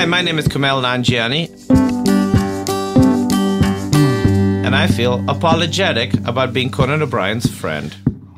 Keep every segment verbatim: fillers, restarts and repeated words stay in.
my name is Kumail Nanjiani, and I feel apologetic about being Conan O'Brien's friend.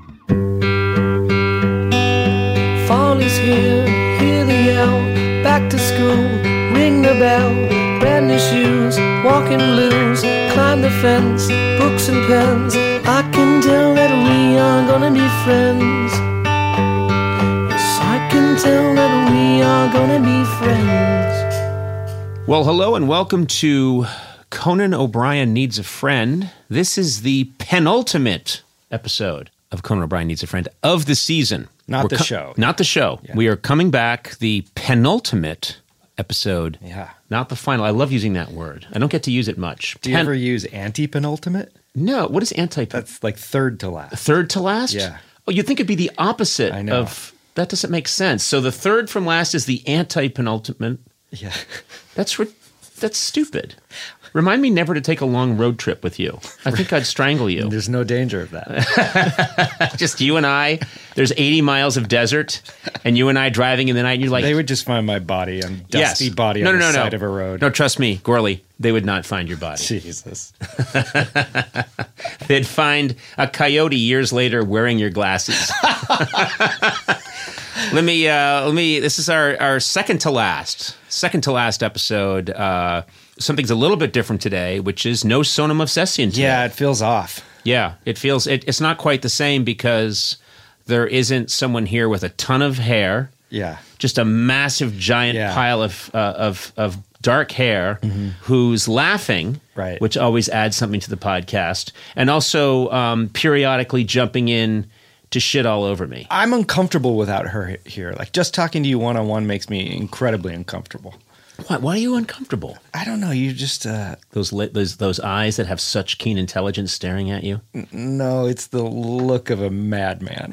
Fall is here, hear the yell, back to school, ring the bell, brand new shoes, walking blues, climb the fence, books and pens, I can tell that we are gonna be friends. Yes, I can tell that we are gonna be friends. Well, hello and welcome to Conan O'Brien Needs a Friend. This is the penultimate episode of Conan O'Brien Needs a Friend of the season. Not We're the co- show. Not the show. Yeah. We are coming back, the penultimate episode. Yeah. Not the final. I love using that word. I don't get to use it much. Do you Pen- ever use anti-penultimate? No. What is anti? That's like third to last. Third to last? Yeah. Oh, you'd think it'd be the opposite I know. of... That doesn't make sense. So the third from last is the anti-penultimate. Yeah. That's ri- that's stupid. Remind me never to take a long road trip with you. I think I'd strangle you. There's no danger of that. Just you and I. There's eighty miles of desert, and you and I driving in the night. And you're like, They would just find my body on dusty yes. body no, on no, the no, side no. of a road. No, trust me, Gorley. They would not find your body. Jesus. They'd find a coyote years later wearing your glasses. Let me, uh, let me, this is our, our second to last, second to last episode. Uh, something's a little bit different today, which is no Sonam Obsession today. Yeah, it feels off. Yeah, it feels, it, it's not quite the same because there isn't someone here with a ton of hair, Yeah. just a massive giant Yeah. pile of, uh, of, of dark hair who's laughing, Right. which always adds something to the podcast, and also um, periodically jumping in to shit all over me. I'm uncomfortable without her he- here. Like, just talking to you one-on-one makes me incredibly uncomfortable. Why, why are you uncomfortable? I don't know. You just, uh, Those, li- those those eyes that have such keen intelligence staring at you? no, it's the look of a madman.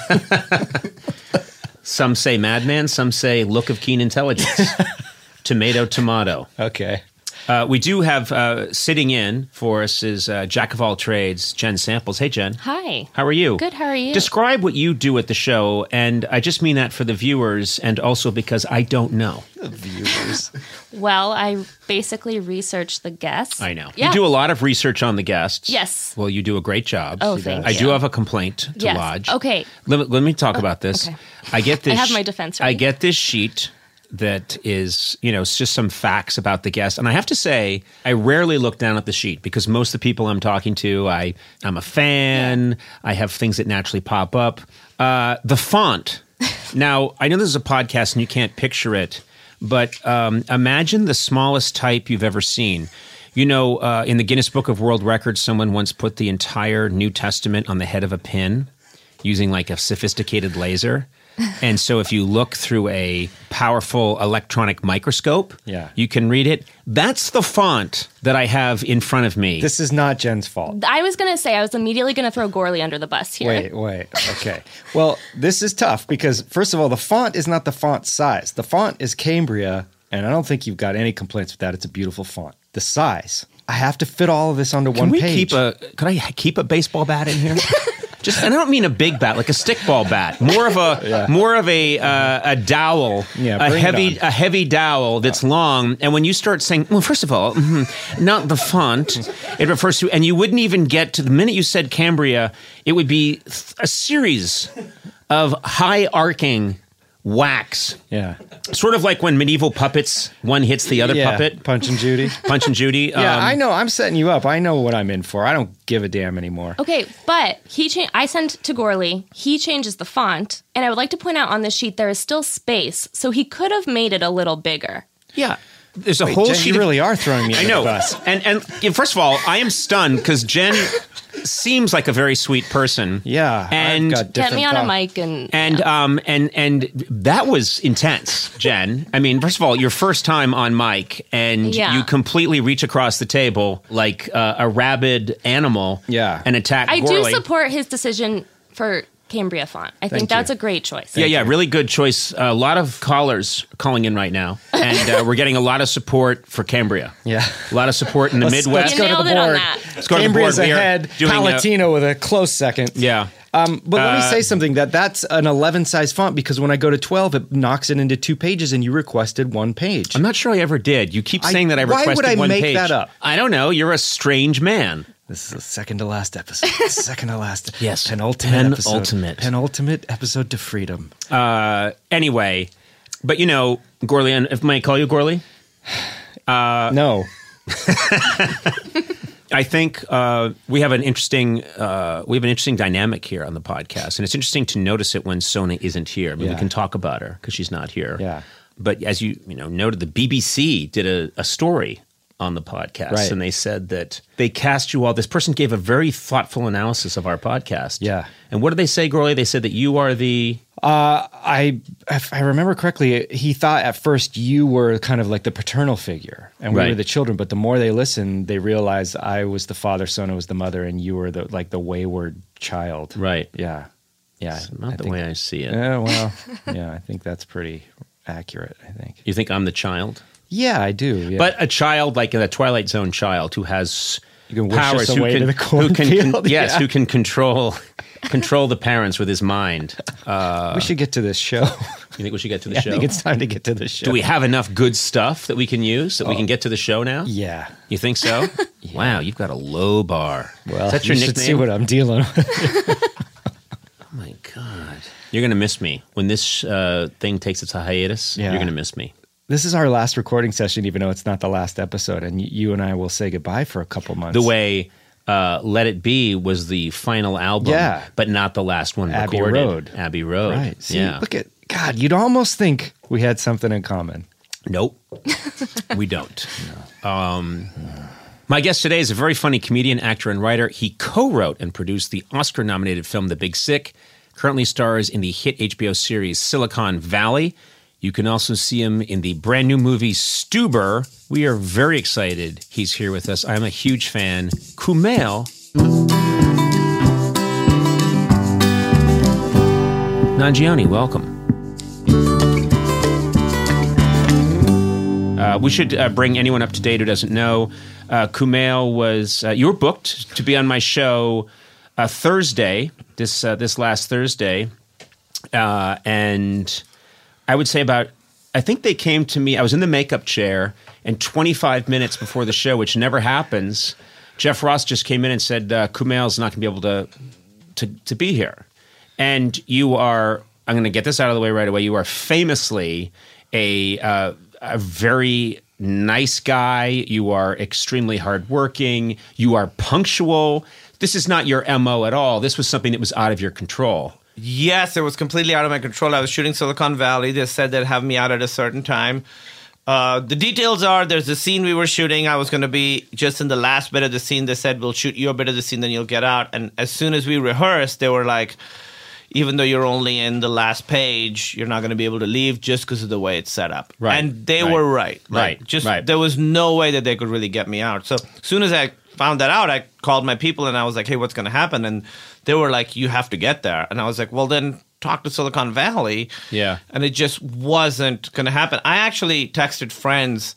Some say madman, some say look of keen intelligence. Tomato, tomato. Okay. Uh, we do have uh, sitting in for us is uh, Jack of all trades, Jen Samples. Hey, Jen. Hi. How are you? Good, how are you? Describe what you do at the show, and I just mean that for the viewers and also because I don't know. The viewers. Well, I basically research the guests. I know. Yeah. You do a lot of research on the guests. Yes. Well, you do a great job. Oh, thank I you. do have a complaint to Yes. lodge. Okay. Let, me- let me talk about this. okay. I get this. I have my defense I ready. get this sheet that is, you know, it's just some facts about the guest. And I have to say, I rarely look down at the sheet because most of the people I'm talking to, I, I'm a fan. I have things that naturally pop up. Uh, the font. Now, I know this is a podcast and you can't picture it, but um, imagine the smallest type you've ever seen. You know, uh, in the Guinness Book of World Records, someone once put the entire New Testament on the head of a pin using like a sophisticated laser. And so if you look through a powerful electronic microscope, Yeah. you can read it. That's the font that I have in front of me. This is not Jen's fault. I was going to say, I was immediately going to throw Gorley under the bus here. Wait, wait. Okay. Well, this is tough because, first of all, the font is not the font size. The font is Cambria, and I don't think you've got any complaints with that. It's a beautiful font. The size. I have to fit all of this onto Can one we page. keep a? Could I keep a baseball bat in here? Just, and I don't mean a big bat, like a stickball bat. More of a, Yeah. more of a uh, a dowel, Yeah, a bring it heavy, on. a heavy dowel that's long. And when you start saying, well, first of all, mhm, not the font, it refers to, and you wouldn't even get to the minute you said Cambria, it would be th- a series of high arcing wax, Yeah. sort of like when medieval puppets, one hits the other yeah. puppet. Punch and Judy. Punch and Judy. Yeah, um, I know. I'm setting you up. I know what I'm in for. I don't give a damn anymore. Okay, but he cha- I sent to Gorley. He changes the font, and I would like to point out on this sheet there is still space, so he could have made it a little bigger. Yeah. There's a Wait, whole Jen, sheet you of- really are throwing me I under know. the bus. And and yeah, first of all, I am stunned because Jen seems like a very sweet person. Yeah. And I've got Get me different on a thoughts. mic and and yeah. um and and that was intense, Jen. I mean, first of all, your first time on mic, and Yeah. you completely reach across the table like uh, a rabid animal, Yeah. and attack. I Gorley. do support his decision for Cambria font. I think Thank that's you. a great choice. Yeah, yeah, really good choice. A lot of callers calling in right now, and uh, we're getting a lot of support for Cambria. Yeah. A lot of support in the Let's- Midwest. let's You go to nailed the it on board. that. Let's go to the Cambria's board. We are ahead. doing a- Palatino with a close second. Yeah. Um, but let me Uh, say something that that's an eleven size font because when I go to twelve, it knocks it into two pages, and you requested one page. I'm not sure I ever did. You keep I- saying that I why requested would I one make page. that up? I don't know. You're a strange man. This is the second to last episode. second to last. Yes. penultimate. episode. Penultimate. Penultimate episode to freedom. Uh, anyway, but you know, Gorley, and if I call you Gorley, Uh, no. I think uh, we have an interesting uh, we have an interesting dynamic here on the podcast, and it's interesting to notice it when Sona isn't here. I mean, Yeah. we can talk about her because she's not here. Yeah. But as you you know noted, the B B C did a, a story on the podcast, Right. and they said that they cast you all. This person gave a very thoughtful analysis of our podcast. Yeah. And what did they say, Gorley? They said that you are the Uh, I, if I remember correctly, he thought at first you were kind of like the paternal figure, and we Right. were the children. But the more they listened, they realized I was the father, Sona was the mother, and you were the like the wayward child. right. Yeah. Yeah. Not I the think- way I see it. Yeah. Well. Yeah. I think that's pretty accurate. I think. You think I'm the child? Yeah, I do. Yeah. But a child like a Twilight Zone child who has You can wish powers us who away can, to the who can, cornfield, yes, yeah. who can control control the parents with his mind. we should get to this show. You think we should get to the I show? think it's time to get to the show. Do we have enough good stuff that we can use that we can get to the show now? Yeah. You think so? Wow, you've got a low bar. Well, Is that your you should nickname? see what I'm dealing with. Oh my God. You're going to miss me. When this uh, thing takes its hiatus, Yeah. you're going to miss me. This is our last recording session, even though it's not the last episode, and y- you and I will say goodbye for a couple months. The way uh, Let It Be was the final album, Yeah. but not the last one Abbey recorded. Road. Abbey Road. Right. See, yeah. look at God. You'd almost think we had something in common. Nope, we don't. Um, my guest today is a very funny comedian, actor, and writer. He co-wrote and produced the Oscar-nominated film The Big Sick, currently stars in the hit H B O series Silicon Valley. You can also see him in the brand new movie Stuber. We are very excited he's here with us. I'm a huge fan. Kumail Nanjiani, welcome. Uh, we should uh, bring anyone up to date who doesn't know. Uh, Kumail was uh, you were booked to be on my show uh, Thursday, this uh, this last Thursday, uh, and I would say about I think they came to me. I was in the makeup chair, and twenty-five minutes before the show, which never happens, Jeff Ross just came in and said uh, Kumail's not going to be able to to to be here, and you are. I'm going to get this out of the way right away. You are famously a uh, a very nice guy. You are extremely hardworking. You are punctual. This is not your M O at all. This was something that was out of your control. Yes, it was completely out of my control. I was shooting Silicon Valley. They said they'd have me out at a certain time. Uh, the details are there's a scene we were shooting. I was going to be just in the last bit of the scene. They said, we'll shoot your bit of the scene, then you'll get out. And as soon as we rehearsed, they were like, even though you're only in the last page, you're not going to be able to leave just because of the way it's set up. Right, And they right, were right. Like, right, Just right. There was no way that they could really get me out. So as soon as I found that out, I called my people and I was like, hey, what's going to happen? And they were like, you have to get there. And I was like, well, then talk to Silicon Valley. Yeah. And it just wasn't going to happen. I actually texted friends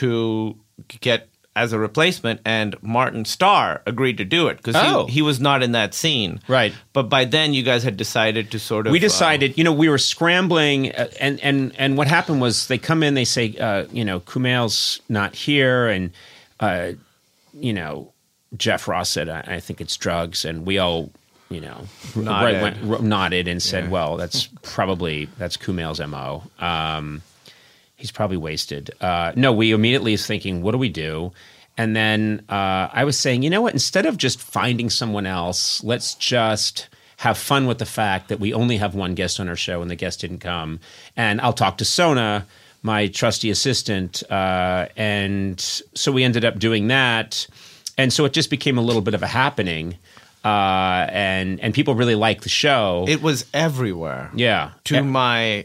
to get as a replacement, and Martin Starr agreed to do it because Oh. he, he was not in that scene. Right. But by then, you guys had decided to sort of. We decided, you know, we were scrambling, uh, and and and what happened was they come in, they say, uh, you know, Kumail's not here, and uh, you know, Jeff Ross said, I, I think it's drugs, and we all, you know, Nodded. right, went, r- nodded and said, Yeah. well, that's probably that's Kumail's M O. Um, he's probably wasted. Uh, no, we immediately is thinking, what do we do? And then uh, I was saying, you know what? Instead of just finding someone else, let's just have fun with the fact that we only have one guest on our show and the guest didn't come. And I'll talk to Sona, my trusty assistant. Uh, and so we ended up doing that. And so it just became a little bit of a happening. Uh, and and people really liked the show. It was everywhere. yeah. To Yeah. my.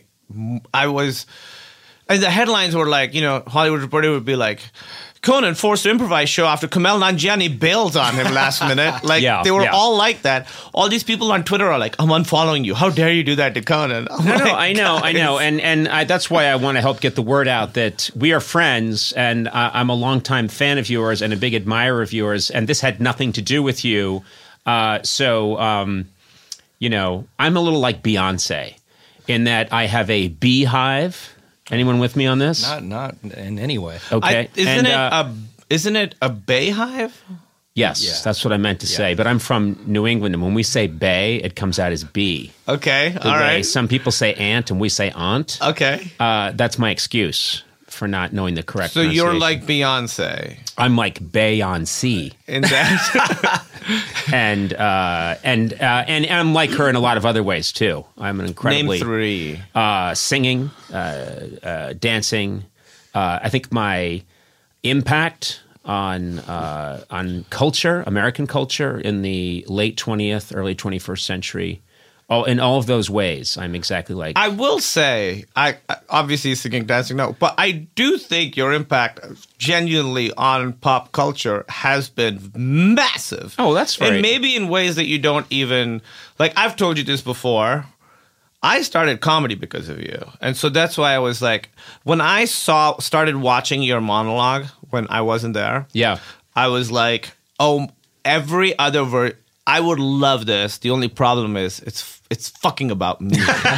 I was. And the headlines were like, you know, Hollywood Reporter would be like, Conan forced to improvise show after Kumail Nanjiani bailed on him last minute. Like, Yeah, they were yeah. all like that. All these people on Twitter are like, I'm unfollowing you. How dare you do that to Conan? I'm No, no, like, I know, I know, guys. and and I, that's why I want to help get the word out that we are friends, and I, I'm a longtime fan of yours and a big admirer of yours, and this had nothing to do with you. Uh, so, um, you know, I'm a little like Beyonce in that I have a beehive. Anyone with me on this? Not not in any way. Okay. I, isn't And, it uh, a isn't it a bay hive? Yes, Yeah. that's what I meant to say. But I'm from New England, and when we say bay, it comes out as bee. Okay, The all way right. Some people say aunt, and we say aunt. Okay. Uh, that's my excuse for not knowing the correct So you're pronunciation. like Beyonce I'm like Beyonce. in that. and uh, and uh, and and I'm like her in a lot of other ways too. I'm an Name incredibly three. uh, singing, uh, uh, dancing. Uh, I think my impact on uh, on culture, American culture, in the late twentieth, early twenty-first century. Oh, in all of those ways, I'm exactly like. I will say, I I- obviously singing, dancing, no, but I do think your impact genuinely on pop culture has been massive. Oh, that's right. And maybe in ways that you don't even like. I've told you this before. I started comedy because of you, and so that's why I was like, when I saw started watching your monologue when I wasn't there. yeah. I was like, oh, every other ver I would love this. The only problem is it's it's fucking about me.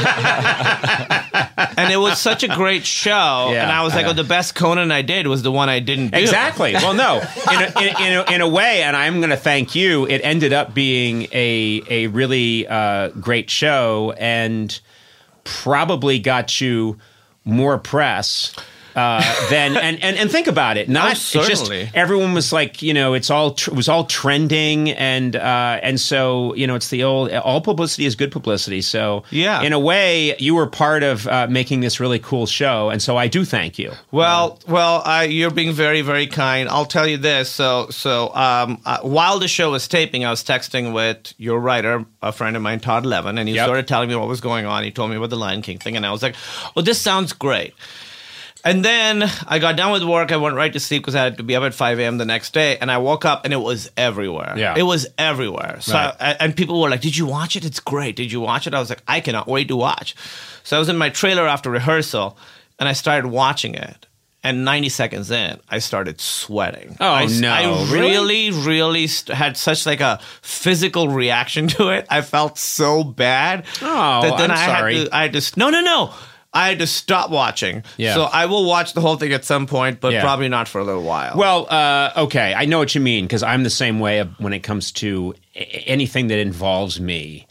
And it was such a great show. Yeah, and I was like, yeah. oh, the best Conan I did was the one I didn't do. Exactly. Well, no, in a, in, in, a, in a way, and I'm going to thank you. It ended up being a a really uh, great show, and probably got you more press. Uh, then and, and and think about it. Not Oh, it's just certainly. everyone was like, you know, it's all tr- it was all trending, and uh, and so you know, it's the old all publicity is good publicity. So Yeah. in a way, you were part of uh, making this really cool show, and so I do thank you. Well, well, I, you're being very, very kind. I'll tell you this. So, so um, uh, while the show was taping, I was texting with your writer, a friend of mine, Todd Levin, and he Yep. started telling me what was going on. He told me about the Lion King thing, and I was like, "Well, this sounds great." And then I got done with work. I went right to sleep because I had to be up at five a.m. the next day. And I woke up and it was everywhere. Yeah. It was everywhere. So Right. I, and people were like, "Did you watch it? It's great. Did you watch it?" I was like, "I cannot wait to watch." So I was in my trailer after rehearsal and I started watching it. And ninety seconds in, I started sweating. Oh, I, no. I Really? really, really st- had such like a physical reaction to it. I felt so bad. Oh, that then I'm I sorry. Had to, I had to, no, no, no. I had to stop watching. Yeah. So I will watch the whole thing at some point, but Yeah. probably not for a little while. Well, uh, okay, I know what you mean because I'm the same way when it comes to a- anything that involves me.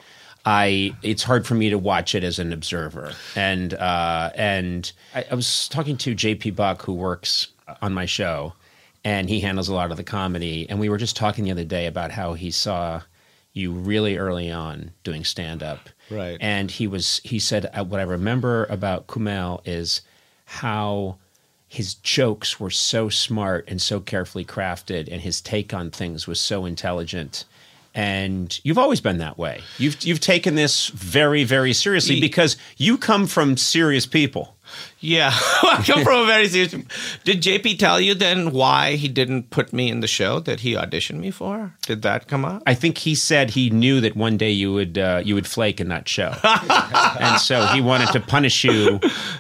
I it's hard for me to watch it as an observer, and uh, and I, I was talking to J P Buck, who works on my show, and he handles a lot of the comedy, and we were just talking the other day about how he saw you really early on doing stand up, Right. And he was he said uh, what I remember about Kumail is how his jokes were so smart and so carefully crafted, and his take on things was so intelligent. And you've always been that way. You've you've taken this very, very seriously Ye- because you come from serious people. yeah, I come from a very serious. Did J P tell you then why he didn't put me in the show that he auditioned me for? Did that come up? I think he said he knew that one day you would uh, you would flake and not show, and so he wanted to punish you.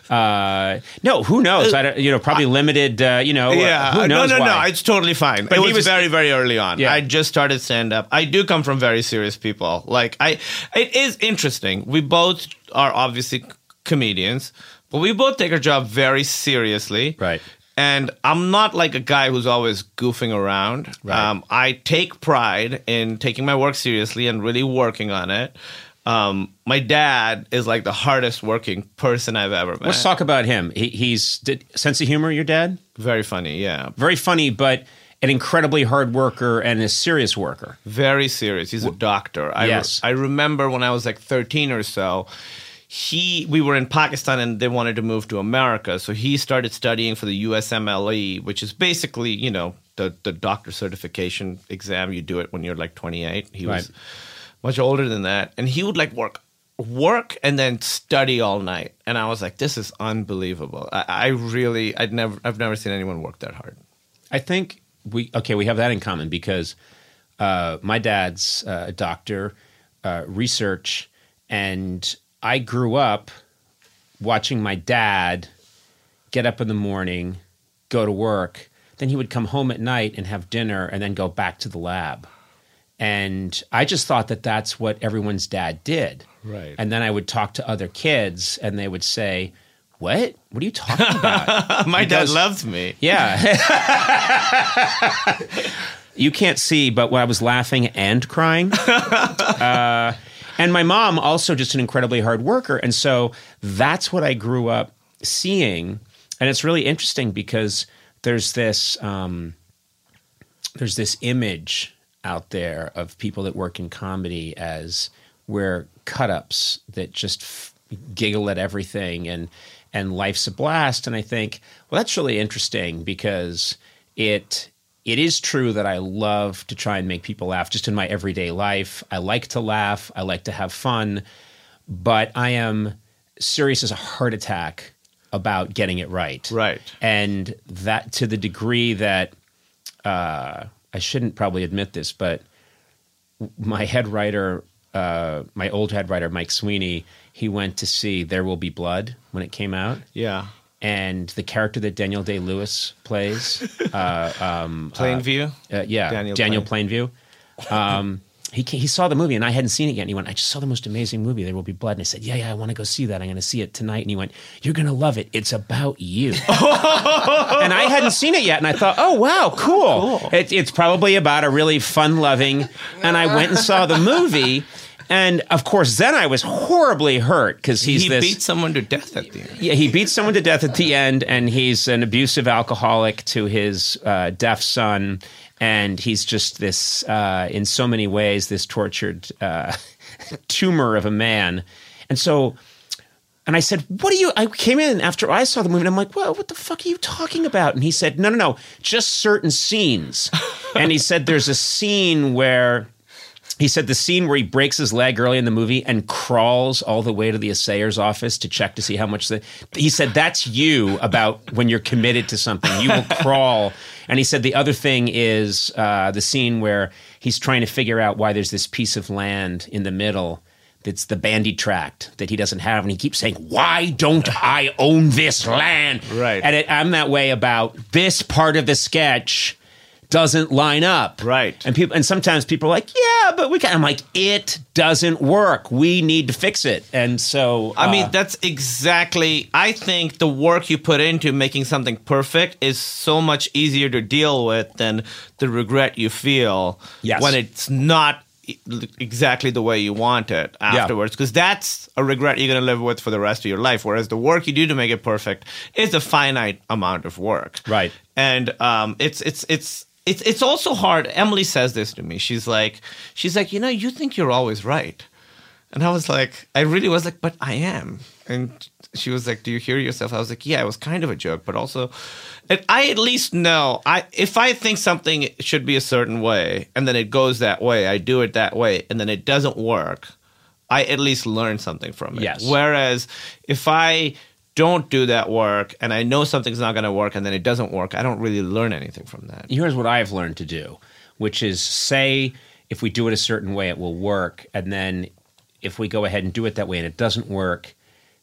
Uh, no, who knows? I don't, you know, probably limited. Uh, you know, uh, Yeah, who knows no, no, why? no. It's totally fine. But it he was, was- very, very early on. Yeah. I just started stand up. I do come from very serious people. Like I, it is interesting. We both are obviously comedians, but we both take our job very seriously. Right. And I'm not like a guy who's always goofing around. Right. Um, I take pride in taking my work seriously and really working on it. Um, my dad is like the hardest working person I've ever met. Let's talk about him. He, he's did, sense of humor. Your dad, Very funny, yeah. very funny, but an incredibly hard worker and a serious worker. Very serious. He's a doctor. I, Yes. I remember when I was like thirteen or so, he we were in Pakistan and they wanted to move to America. So he started studying for the U S M L E, which is basically, you know, the, the doctor certification exam. You do it when you're like twenty-eight. He was Right. much older than that. And he would like work work and then study all night. And I was like, this is unbelievable. I, I really I'd never I've never seen anyone work that hard. I think we okay. We have that in common because uh, my dad's uh, a doctor, uh, research, and I grew up watching my dad get up in the morning, go to work. Then he would come home at night and have dinner, and then go back to the lab. And I just thought that that's what everyone's dad did. Right. And then I would talk to other kids and they would say, what? What are you talking about? My Because- dad loves me. Yeah. You can't see, but when I was laughing and crying. Uh, and my mom, also just an incredibly hard worker. And so that's what I grew up seeing. And it's really interesting because there's this um, there's this image out there of people that work in comedy as we're cut-ups that just f- giggle at everything and and life's a blast. And I think, well, that's really interesting because it it is true that I love to try and make people laugh just in my everyday life. I like to laugh. I like to have fun. But I am serious as a heart attack about getting it right. Right. And that to the degree that uh, I shouldn't probably admit this, but my head writer, uh, my old head writer, Mike Sweeney, he went to see There Will Be Blood when it came out. Yeah. And the character that Daniel Day-Lewis plays, uh, um, Plainview. uh, yeah, Daniel Daniel, Plainview, um, he ca- he saw the movie and I hadn't seen it yet. And he went, I just saw the most amazing movie, There Will Be Blood. And I said, yeah, yeah, I want to go see that. I'm going to see it tonight. And he went, you're going to love it. It's about you. And I hadn't seen it yet. And I thought, oh, wow, cool. Cool. It, it's probably about a really fun-loving. And I went and saw the movie. And of course, then I was horribly hurt because he's he this. beat someone to death at the end. Yeah, he beats someone to death at the end, and he's an abusive alcoholic to his uh, deaf son, and he's just this, uh, in so many ways, this tortured uh, tumor of a man. And so, and I said, what are you, I came in after I saw the movie, and I'm like, well, what the fuck are you talking about? And he said, no, no, no, just certain scenes. And he said, there's a scene where... He said the scene where he breaks his leg early in the movie and crawls all the way to the assayer's office to check to see how much the. He said that's you about when you're committed to something. You will crawl. And he said the other thing is uh, the scene where he's trying to figure out why there's this piece of land in the middle that's the bandy tract that he doesn't have. And he keeps saying, why don't I own this land? Right. And it, I'm that way about this part of the sketch doesn't line up. Right. And people and sometimes people are like, yeah, but we can. I'm like, it doesn't work. We need to fix it. And so I uh, mean, that's exactly, I think the work you put into making something perfect is so much easier to deal with than the regret you feel Yes. when it's not e- exactly the way you want it afterwards. Because that's a regret you're going to live with for the rest of your life. Whereas the work you do to make it perfect is a finite amount of work. Right. And um, it's, it's, it's, It's it's also hard. Emily says this to me. She's like, she's like, you know, you think you're always right, and I was like, I really was like, but I am. And she was like, do you hear yourself? I was like, yeah, it was kind of a joke, but also, and I at least know I if I think something should be a certain way, and then it goes that way, I do it that way, and then it doesn't work, I at least learn something from it. Yes. Whereas if I don't do that work and I know something's not going to work and then it doesn't work, I don't really learn anything from that. here's what I've learned to do, which is say if we do it a certain way, it will work. And then if we go ahead and do it that way and it doesn't work,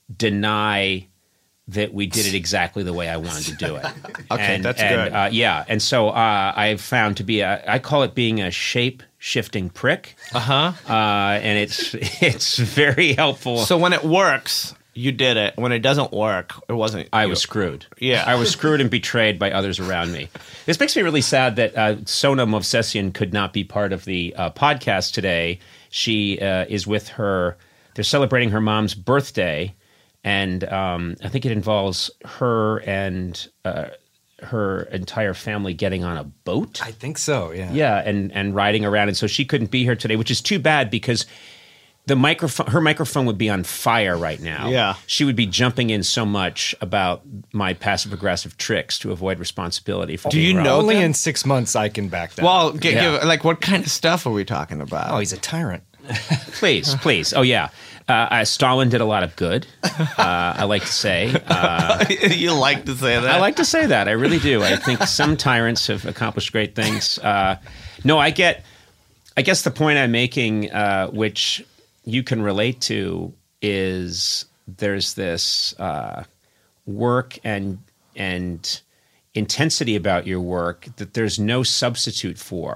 deny that we did it exactly the way I wanted to do it. Okay, and, that's and, good. Uh, yeah. And so uh, I've found to be a, I call it being a shape-shifting prick. Uh-huh. Uh, and it's it's very helpful. So when it works, you did it. When it doesn't work, it wasn't. I you. was screwed. Yeah. I was screwed and betrayed by others around me. This makes me really sad that uh, Sona Movsesian could not be part of the uh, podcast today. She uh, is with her, they're celebrating her mom's birthday, and um, I think it involves her and uh, her entire family getting on a boat. I think so, yeah. Yeah, and, and riding around. And so she couldn't be here today, which is too bad because the microphone, her microphone would be on fire right now. Yeah. She would be jumping in so much about my passive-aggressive tricks to avoid responsibility. For Do being you wrong. know Only them? in six months I can back that. Well, g- Yeah. give, like, what kind of stuff are we talking about? oh, he's a tyrant. Please, please. Oh, yeah. Uh, uh, Stalin did a lot of good, uh, I like to say. Uh, You like to say that? I like to say that. I really do. I think some tyrants have accomplished great things. Uh, no, I get, I guess the point I'm making, uh, which you can relate to, is there's this uh, work and and intensity about your work that there's no substitute for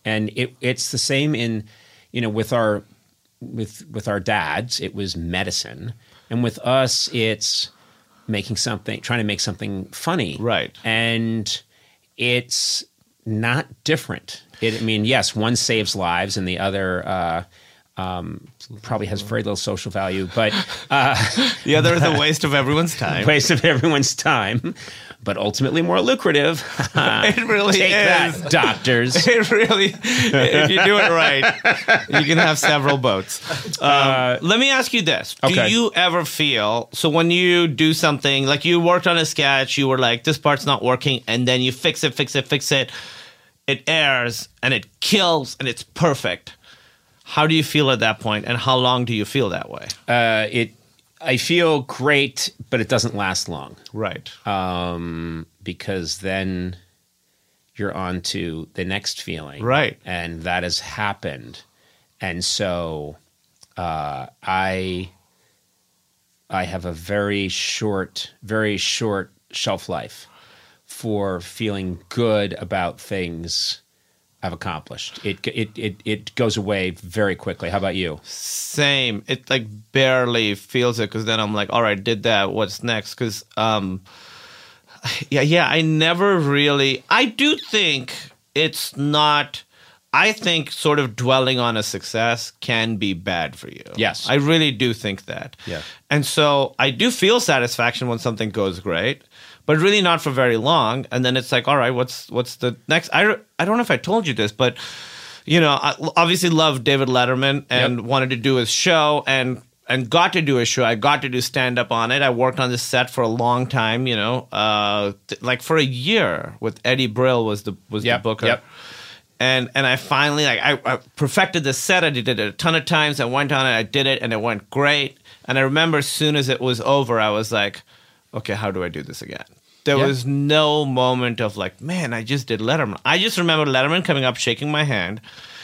And it, it's the same in, you know, with our with with our dads, it was medicine, and with us, it's making something, trying to make something funny, Right. And it's not different. It, I mean, yes, one saves lives, and the other uh, um, probably has very little social value, but uh, The other is a waste of everyone's time. waste of everyone's time, but ultimately more lucrative. It really Take is. that, doctors. It really, if you do it right, you can have several boats. Um, let me ask you this. Do okay. you ever feel, so when you do something, like you worked on a sketch, you were like, this part's not working, and then you fix it, fix it, fix it, it airs, and it kills, and it's perfect. How do you feel at that point, and how long do you feel that way? Uh, it, I feel great, but it doesn't last long. Right. Um, because then you're on to the next feeling. Right. And that has happened. And so uh, I I have a very short, very short shelf life for feeling good about things I've accomplished. It it it it goes away very quickly. How about you? Same. It like barely feels it because then I'm like, all right, did that. What's next? Because um, yeah, yeah. I never really. I do think it's not. I think sort of dwelling on a success can be bad for you. Yes. I really do think that. Yeah. And so I do feel satisfaction when something goes great, but really not for very long. And then it's like, all right, what's what's the next? I, I don't know if I told you this, but, you know, I obviously loved David Letterman and Yep. wanted to do his show and and got to do his show. I got to do stand-up on it. I worked on this set for a long time, you know, uh, th- like for a year with Eddie Brill was the was Yep, the booker. yep. And and I finally like I, I perfected the set. I did it a ton of times. I went on it. I did it, and it went great. And I remember as soon as it was over, I was like, "Okay, how do I do this again?" There Yeah. was no moment of like, "Man, I just did Letterman." I just remember Letterman coming up, shaking my hand.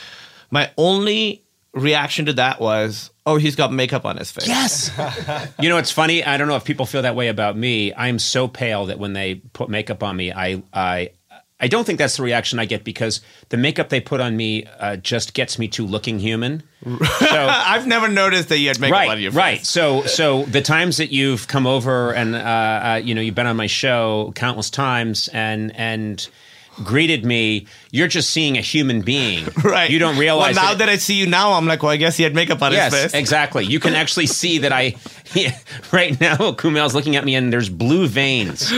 My only reaction to that was, "Oh, he's got makeup on his face." Yes. You know, it's funny. I don't know if people feel that way about me. I'm so pale that when they put makeup on me, I I I don't think that's the reaction I get because the makeup they put on me uh, just gets me to looking human. So, I've never noticed that you had makeup right, on your face. right. So, so the times that you've come over and uh, uh, you know you've been on my show countless times and and greeted me, you're just seeing a human being. Right. You don't realize. Well, now that, that I see you now, I'm like, well, I guess he had makeup on yes, his face. exactly. You can actually see that I. Right now, Kumail's looking at me, and there's blue veins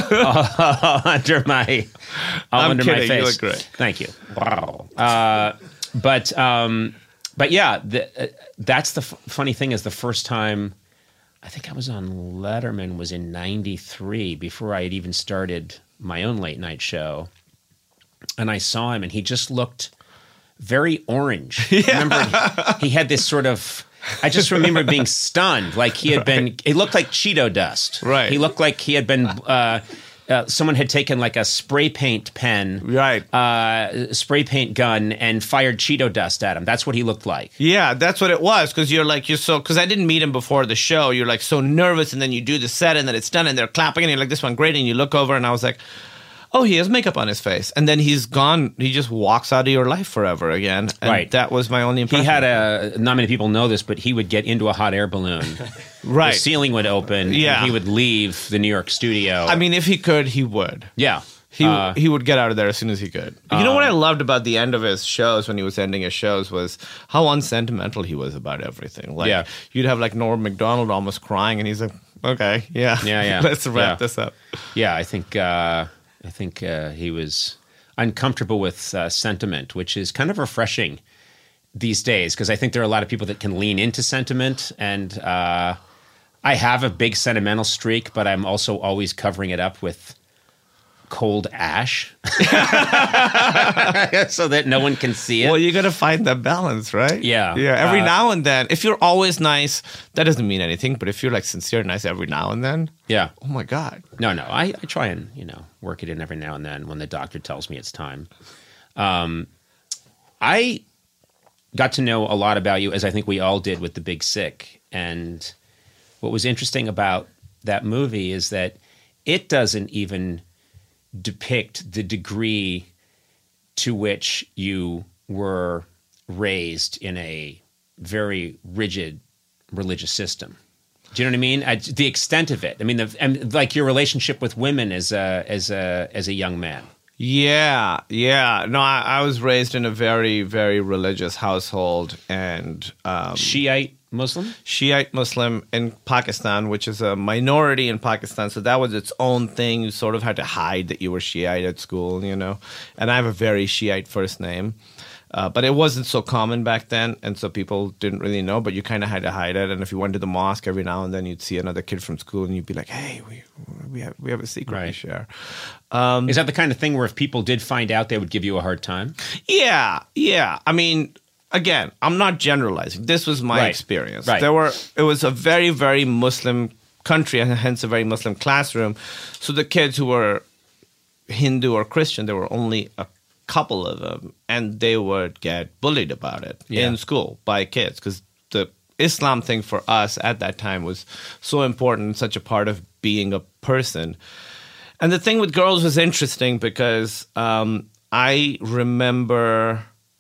uh, under my all I'm under kidding. my face. You look great. Thank you. Wow. Uh, but um, but yeah, the, uh, that's the f- funny thing is the first time I think I was on Letterman was in ninety-three before I had even started my own late night show. And I saw him, and he just looked very orange. Yeah. Remember, he had this sort of. I just remember being stunned, like he had right. been. He looked like Cheeto dust. Right. He looked like he had been. Uh, uh, someone had taken like a spray paint pen, right, uh, spray paint gun, and fired Cheeto dust at him. That's what he looked like. Yeah, that's what it was. Because you're like you're so. Because I didn't meet him before the show. You're like so nervous, and then you do the set, and then it's done, and they're clapping, and you're like, "This one great," and you look over, and I was like. Oh, he has makeup on his face. And then he's gone. He just walks out of your life forever again. And right. that was my only impression. He had a, not many people know this, but he would get into a hot air balloon. Right. The ceiling would open. Yeah. And he would leave the New York studio. I mean, if he could, he would. Yeah. He uh, he would get out of there as soon as he could. You uh, know what I loved about the end of his shows when he was ending his shows was how unsentimental he was about everything. Like, yeah. You'd have like Norm Macdonald almost crying, and he's like, okay, yeah. Yeah, yeah. Let's wrap yeah. this up. Yeah, I think... Uh, I think uh, he was uncomfortable with uh, sentiment, which is kind of refreshing these days because I think there are a lot of people that can lean into sentiment. And uh, I have a big sentimental streak, but I'm also always covering it up with cold ash so that no one can see it. Well, you got to find that balance, right? Yeah. Yeah. Every uh, now and then, if you're always nice, that doesn't mean anything. But if you're like sincere and nice every now and then, yeah. Oh my God. No, no. I, I try and, you know, work it in every now and then when the doctor tells me it's time. Um, I got to know a lot about you, as I think we all did with The Big Sick. And what was interesting about that movie is that it doesn't even depict the degree to which you were raised in a very rigid religious system. Do you know what I mean? I, the extent of it. I mean, the, and like your relationship with women as a as a as a young man. Yeah, yeah. No, I, I was raised in a very, very religious household, and um, Shiite Muslim? Shiite Muslim in Pakistan, which is a minority in Pakistan. So that was its own thing. You sort of had to hide that you were Shiite at school, you know. And I have a very Shiite first name. Uh, but it wasn't so common back then, and so people didn't really know, but you kind of had to hide it. And if you went to the mosque every now and then, you'd see another kid from school, and you'd be like, hey, we we have, we have a secret Right. to share. Um, Is that the kind of thing where if people did find out, they would give you a hard time? Yeah, yeah. I mean, again, I'm not generalizing. This was my Right. experience. Right. There were. It was a very, very Muslim country, and hence a very Muslim classroom. So the kids who were Hindu or Christian, there were only a couple of them, and they would get bullied about it Yeah. in school by kids, because the Islam thing for us at that time was so important and such a part of being a person. And the thing with girls was interesting because um, I remember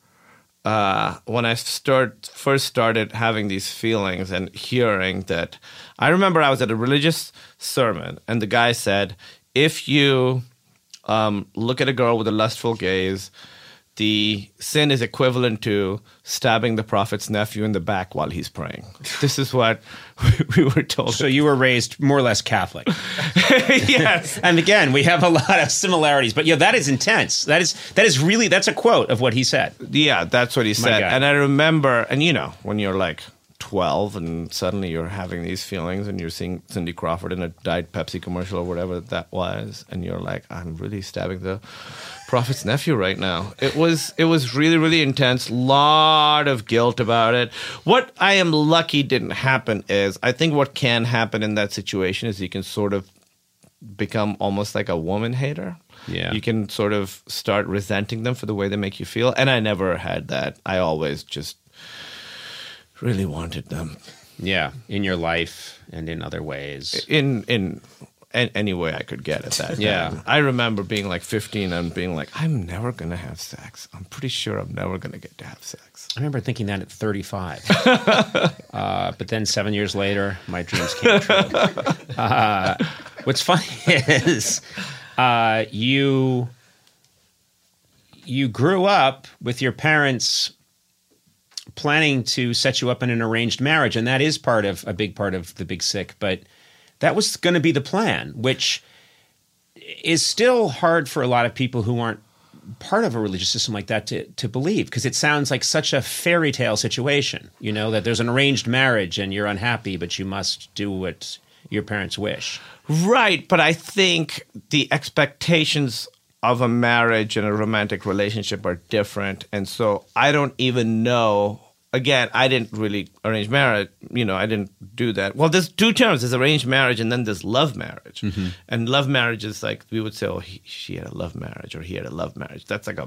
uh, when I start first started having these feelings and hearing that, I remember I was at a religious sermon, and the guy said, if you Um, look at a girl with a lustful gaze, the sin is equivalent to stabbing the prophet's nephew in the back while he's praying. This is what we were told. So you were raised more or less Catholic. Yes. And again, we have a lot of similarities. But yeah, that is intense. That is that is really, that's a quote of what he said. Yeah, that's what he said. God. And I remember, and you know, when you're like twelve and suddenly you're having these feelings and you're seeing Cindy Crawford in a Diet Pepsi commercial or whatever that was, and you're like, I'm really stabbing the prophet's nephew right now. It was it was really, really intense. Lot of guilt about it. What I am lucky didn't happen is, I think what can happen in that situation is you can sort of become almost like a woman hater. Yeah. You can sort of start resenting them for the way they make you feel. And I never had that. I always just really wanted them Yeah, in your life and in other ways. in in a- any way I could get at that. Yeah. time. I remember being like fifteen and being like, I'm never gonna have sex. I'm pretty sure I'm never gonna get to have sex. I remember thinking that at thirty-five. uh, but then seven years later, my dreams came true. Uh, what's funny is uh, you you grew up with your parents planning to set you up in an arranged marriage, and that is part of a big part of The Big Sick. But that was going to be the plan, which is still hard for a lot of people who aren't part of a religious system like that to, to believe, because it sounds like such a fairy tale situation, you know, that there's an arranged marriage and you're unhappy, but you must do what your parents wish. Right, but I think the expectations of a marriage and a romantic relationship are different. And so I don't even know, again, I didn't really arrange marriage, you know, I didn't do that. Well, there's two terms, there's arranged marriage and then there's love marriage. Mm-hmm. And love marriage is like, we would say, oh, he, she had a love marriage or he had a love marriage. That's like a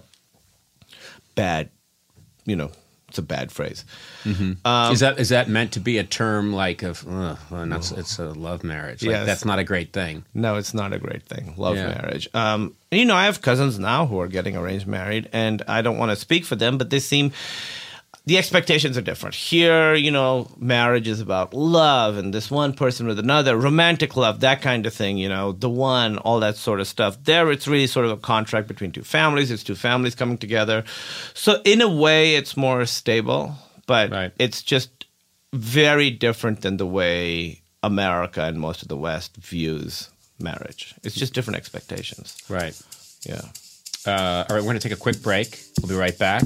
bad, you know, it's a bad phrase. Mm-hmm. Um, is that is that meant to be a term like of, uh, well, not, it's a love marriage? Like, Yes. That's not a great thing. No, it's not a great thing. Love Yeah. marriage. Um, you know, I have cousins now who are getting arranged married, and I don't want to speak for them, but they seem, the expectations are different. Here, you know, marriage is about love and this one person with another, romantic love, that kind of thing, you know, the one, all that sort of stuff. There, it's really sort of a contract between two families. It's two families coming together. So in a way, it's more stable, but Right. it's just very different than the way America and most of the West views marriage. It's just different expectations. Right. Yeah. Uh, all right, we're going to take a quick break. We'll be right back.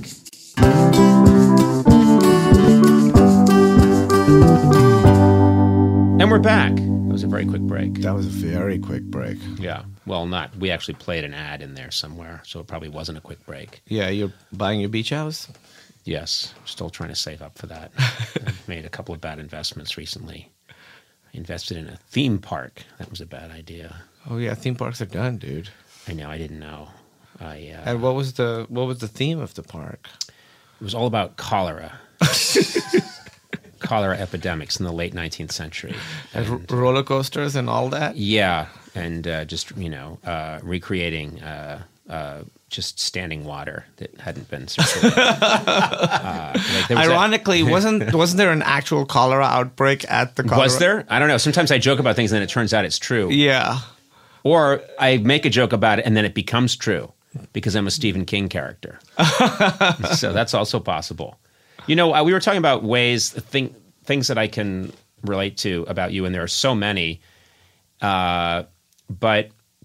And we're back. That was a very quick break. That was a very quick break. Yeah. Well, not. We actually played an ad in there somewhere, so it probably wasn't a quick break. Yeah, you're buying your beach house? Yes. Still trying to save up for that. I've made a couple of bad investments recently. I invested in a theme park. That was a bad idea. Oh yeah, theme parks are done, dude. I know. I didn't know. I. Uh, And what was the what was the theme of the park? It was all about cholera. Cholera epidemics in the late nineteenth century. And And, r- roller coasters and all that? yeah, and uh, just, you know, uh, recreating uh, uh, just standing water that hadn't been circulated. uh, like there was Ironically, wasn't wasn't there an actual cholera outbreak at the a, cholera? was there? I don't know. Sometimes I joke about things and then it turns out it's true. Yeah. Or I make a joke about it and then it becomes true because I'm a Stephen King character. So that's also possible. You know, uh, we were talking about ways, thing, things that I can relate to about you, and there are so many. Uh, but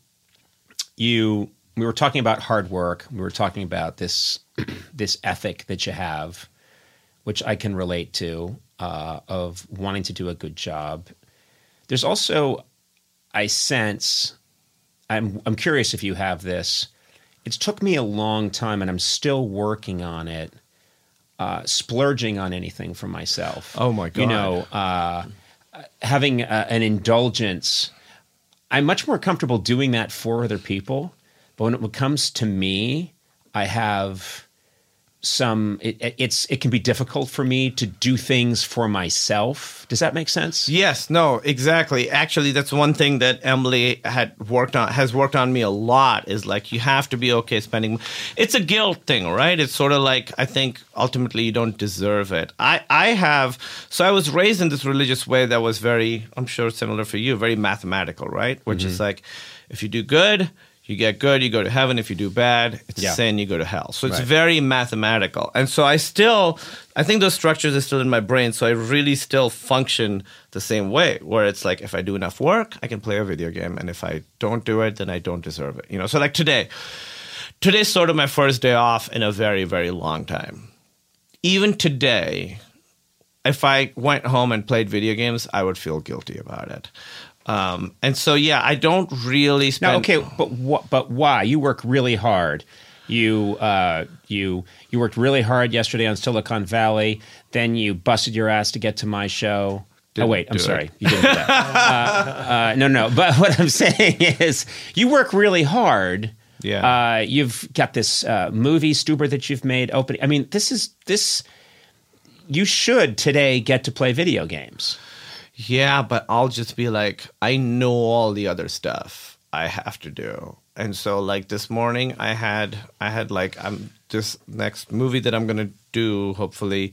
you, we were talking about hard work. We were talking about this this ethic that you have, which I can relate to, uh, of wanting to do a good job. There's also, I sense, I'm I'm curious if you have this. It's took me a long time, and I'm still working on it, uh, splurging on anything for myself. Oh, my God. You know, uh, having uh, an indulgence. I'm much more comfortable doing that for other people. But when it comes to me, I have some, it, it's, it can be difficult for me to do things for myself. Does that make sense? Yes, no, exactly. Actually, that's one thing that Emily had worked on, has worked on me a lot, is like, you have to be okay spending. It's a guilt thing, right? It's sort of like, I think ultimately you don't deserve it. I, I have, so I was raised in this religious way that was very, I'm sure similar for you, very mathematical, right? Which Mm-hmm. is like, if you do good, you get good, you go to heaven. If you do bad, it's Yeah. sin, you go to hell. So it's Right. very mathematical. And so I still, I think those structures are still in my brain. So I really still function the same way, where it's like, if I do enough work, I can play a video game. And if I don't do it, then I don't deserve it. You know, so like today, today's sort of my first day off in a very, very long time. Even today, if I went home and played video games, I would feel guilty about it. Um, and so, yeah, I don't really spend. Now, okay, but wh- but why? You work really hard. You uh, you you worked really hard yesterday on Silicon Valley. Then you busted your ass to get to my show. Didn't oh wait, I'm do sorry, it. you didn't do that. uh, uh, no, no. But what I'm saying is, you work really hard. Yeah. Uh, you've got this uh, movie, Stuber, that you've made. Opening. I mean, this is this. You should today get to play video games. Yeah, but I'll just be like, I know all the other stuff I have to do. And so like this morning I had I had like I'm this next movie that I'm gonna do, hopefully.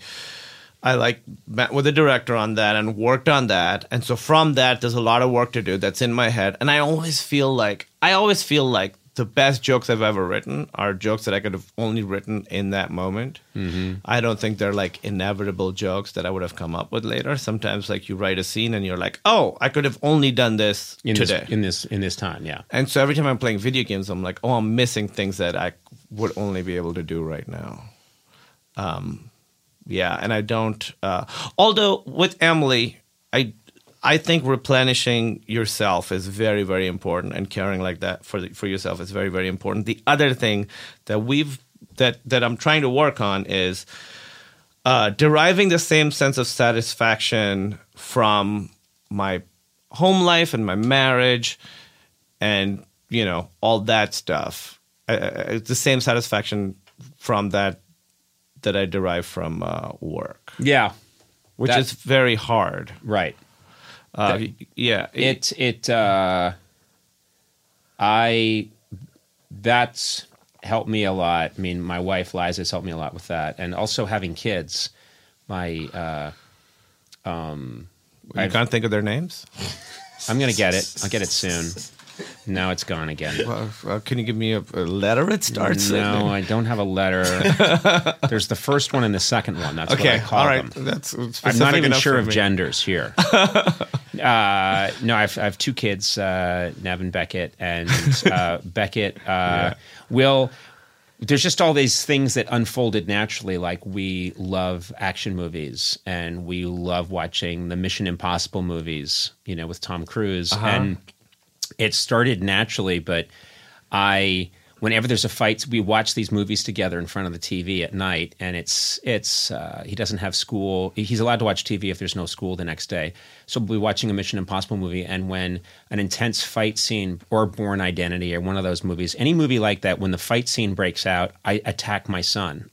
I like met with the director on that and worked on that. And so from that there's a lot of work to do that's in my head. And I always feel like I always feel like the best jokes I've ever written are jokes that I could have only written in that moment. Mm-hmm. I don't think they're like inevitable jokes that I would have come up with later. Sometimes like you write a scene and you're like, oh, I could have only done this in today. This, in this in this time, yeah. And so every time I'm playing video games, I'm like, oh, I'm missing things that I would only be able to do right now. Um, yeah, and I don't. Uh, although with Emily, I I think replenishing yourself is very, very important, and caring like that for the, for yourself is very, very important. The other thing that we've that that I'm trying to work on is uh, deriving the same sense of satisfaction from my home life and my marriage, and you know all that stuff. Uh, it's the same satisfaction from that that I derive from uh, work, Yeah. which That- is very hard. Right. Uh, yeah, It it uh, I that's helped me a lot. I mean, my wife Liza's helped me a lot with that, and also having kids. My uh, um, you I've- can't think of their names. I'm gonna get it. I'll get it soon. Now it's gone again. Well, uh, can you give me a, a letter? It starts. No, I don't have a letter. There's the first one and the second one. That's Okay, what I call all right. them. That's I'm specific not even enough sure for of me. genders here. uh, no, I've, I have two kids, uh, Nev and Beckett, and uh, Beckett uh, will. There's just all these things that unfolded naturally. Like we love action movies, and we love watching the Mission Impossible movies. You know, with Tom Cruise, Uh-huh. and it started naturally. But I. Whenever there's a fight, we watch these movies together in front of the T V at night, and it's it's uh, he doesn't have school. He's allowed to watch T V if there's no school the next day. So we'll be watching a Mission Impossible movie, and when an intense fight scene, or Born Identity, or one of those movies, any movie like that, when the fight scene breaks out, I attack my son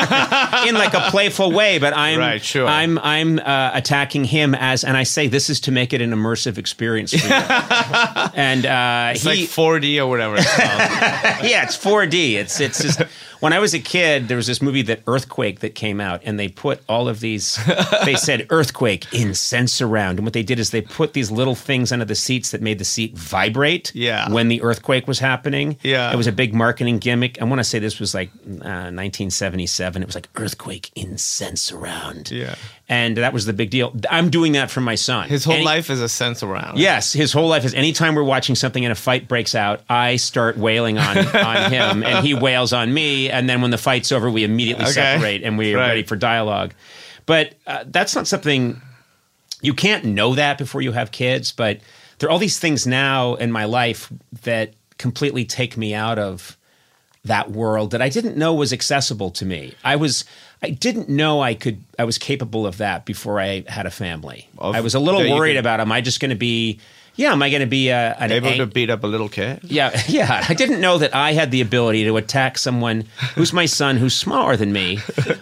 in like a playful way. But I'm Right, sure. I'm I'm uh, attacking him as, and I say this is to make it an immersive experience for you. And uh, It's he, like four D or whatever it's called. yeah, it's four D. It's it's just when I was a kid, there was this movie that Earthquake that came out, and they put all of these. They said Earthquake in Sensurround, and what they did is they put these little things under the seats that made the seat vibrate. Yeah. When the earthquake was happening. Yeah. It was a big marketing gimmick. I want to say this was like uh, nineteen seventy-seven. It was like Earthquake in Sensurround. Yeah. And that was the big deal. I'm doing that for my son. His whole Any- life is a sense around. Yes, his whole life is anytime we're watching something and a fight breaks out, I start wailing on, on him and he wails on me. And then when the fight's over, we immediately Okay. separate and we are Right. ready for dialogue. But uh, that's not something, you can't know that before you have kids. But there are all these things now in my life that completely take me out of that world that I didn't know was accessible to me. I was, I didn't know I could, I was capable of that before I had a family. Of- I was a little that you worried could- about, am I just going to be, yeah, am I going to be a, an Able ang- to beat up a little kid. yeah, yeah. I didn't know that I had the ability to attack someone who's my son, who's smaller than me,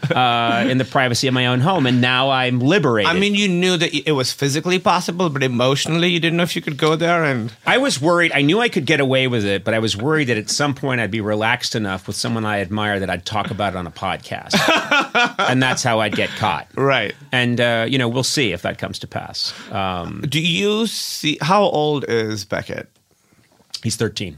uh, in the privacy of my own home, and now I'm liberated. I mean, you knew that it was physically possible, but emotionally, you didn't know if you could go there. And I was worried. I knew I could get away with it, but I was worried that at some point I'd be relaxed enough with someone I admire that I'd talk about it on a podcast, and that's how I'd get caught. right. And uh, you know, we'll see if that comes to pass. Um, Do you see how old is Beckett? he's thirteen.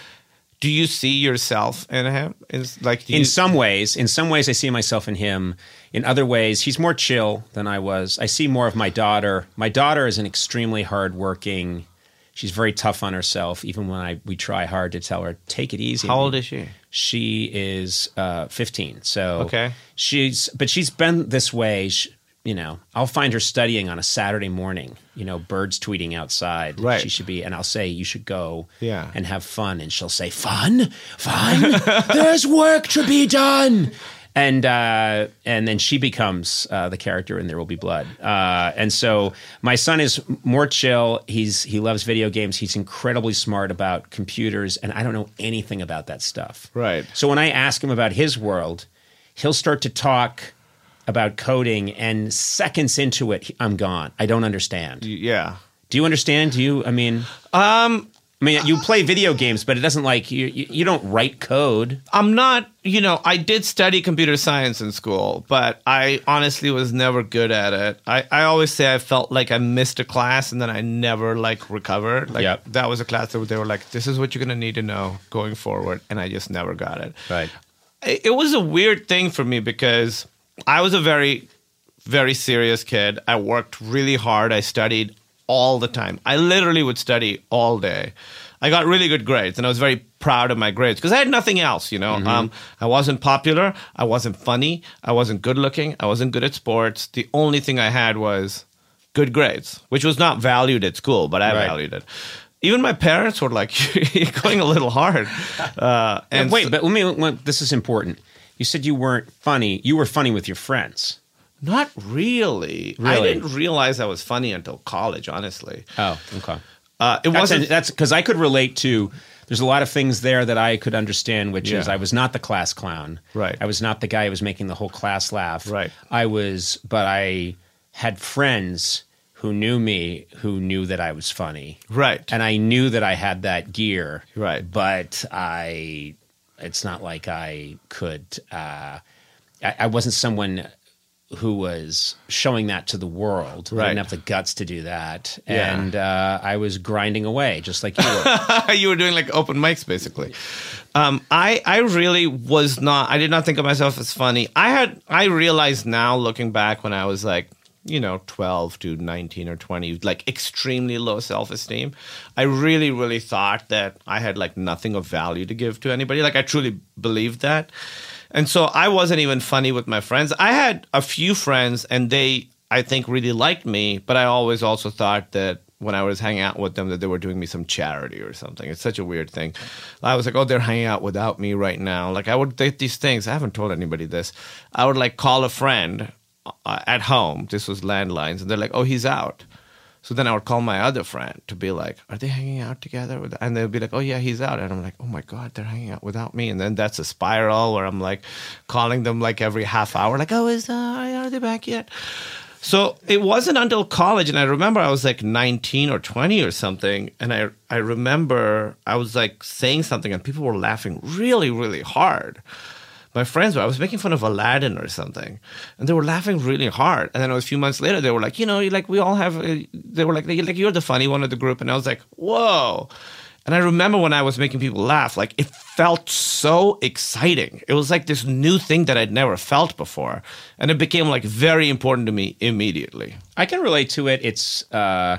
Do you see yourself in him? Is like do you, In some ways, in some ways, I see myself in him. In other ways, he's more chill than I was. I see more of my daughter. My daughter is an extremely hardworking. She's very tough on herself. Even when I we try hard to tell her, take it easy. How old is she? She is uh, fifteen. So Okay. she's but she's been this way. She, you know, I'll find her studying on a Saturday morning. You know, birds tweeting outside. Right. She should be, and I'll say you should go. Yeah. And have fun, and she'll say, "Fun, fun. There's work to be done." And uh, and then she becomes uh, the character in There Will Be Blood. Uh, and so my son is more chill. He's he loves video games. He's incredibly smart about computers, and I don't know anything about that stuff. Right. So when I ask him about his world, he'll start to talk about coding, and seconds into it, I'm gone. I don't understand. Yeah. Do you understand? Do you? I mean, Um, I mean, you play video games, but it doesn't like you. You, you don't write code. I'm not, you know, I did study computer science in school, but I honestly was never good at it. I, I always say I felt like I missed a class and then I never like recovered. Like Yep. that was a class that they were like, this is what you're going to need to know going forward. And I just never got it. Right. It, it was a weird thing for me because I was a very, very serious kid. I worked really hard. I studied all the time. I literally would study all day. I got really good grades, and I was very proud of my grades because I had nothing else, you know. Um, I wasn't popular. I wasn't funny. I wasn't good looking. I wasn't good at sports. The only thing I had was good grades, which was not valued at school, but I Right. valued it. Even my parents were like, "You're going a little hard." Uh, and Wait, so- but let me. Let, this is important. You said you weren't funny. You were funny with your friends. Not really. I Really? didn't realize I was funny until college, honestly. Oh, okay. Uh, it That's wasn't. that's because I could relate to. There's a lot of things there that I could understand, which is Yeah. I was not the class clown. Right. I was not the guy who was making the whole class laugh. Right. I was, but I had friends who knew me who knew that I was funny. Right. And I knew that I had that gear. Right. But I, it's not like I could. Uh, I, I wasn't someone who was showing that to the world. I Right. didn't have the guts to do that. Yeah. And uh, I was grinding away just like you were. You were doing like open mics, basically. Um, I I really was not. I did not think of myself as funny. I had. I realized now, looking back, when I was like, you know, twelve to nineteen or twenty, like extremely low self esteem. I really, really thought that I had like nothing of value to give to anybody. Like I truly believed that. And so I wasn't even funny with my friends. I had a few friends and they, I think, really liked me, but I always also thought that when I was hanging out with them that they were doing me some charity or something. It's such a weird thing. I was like, oh, they're hanging out without me right now. Like I would think these things. I haven't told anybody this. I would like call a friend uh, at home. This was landlines. And they're like, oh, he's out. So then I would call my other friend to be like, are they hanging out together? With, and they'll be like, oh, yeah, he's out. And I'm like, oh, my God, they're hanging out without me. And then that's a spiral where I'm like calling them like every half hour, like, oh, is uh, are they back yet? So it wasn't until college. And I remember I was like nineteen or twenty or something. And I, I remember I was like saying something and people were laughing really, really hard. My friends were, I was making fun of Aladdin or something, and they were laughing really hard. And then a few months later, they were like, you know, like we all have, uh, they were like, like, you're the funny one of the group. And I was like, whoa. And I remember when I was making people laugh, like it felt so exciting. It was like this new thing that I'd never felt before. And it became like very important to me immediately. I can relate to it. It's uh,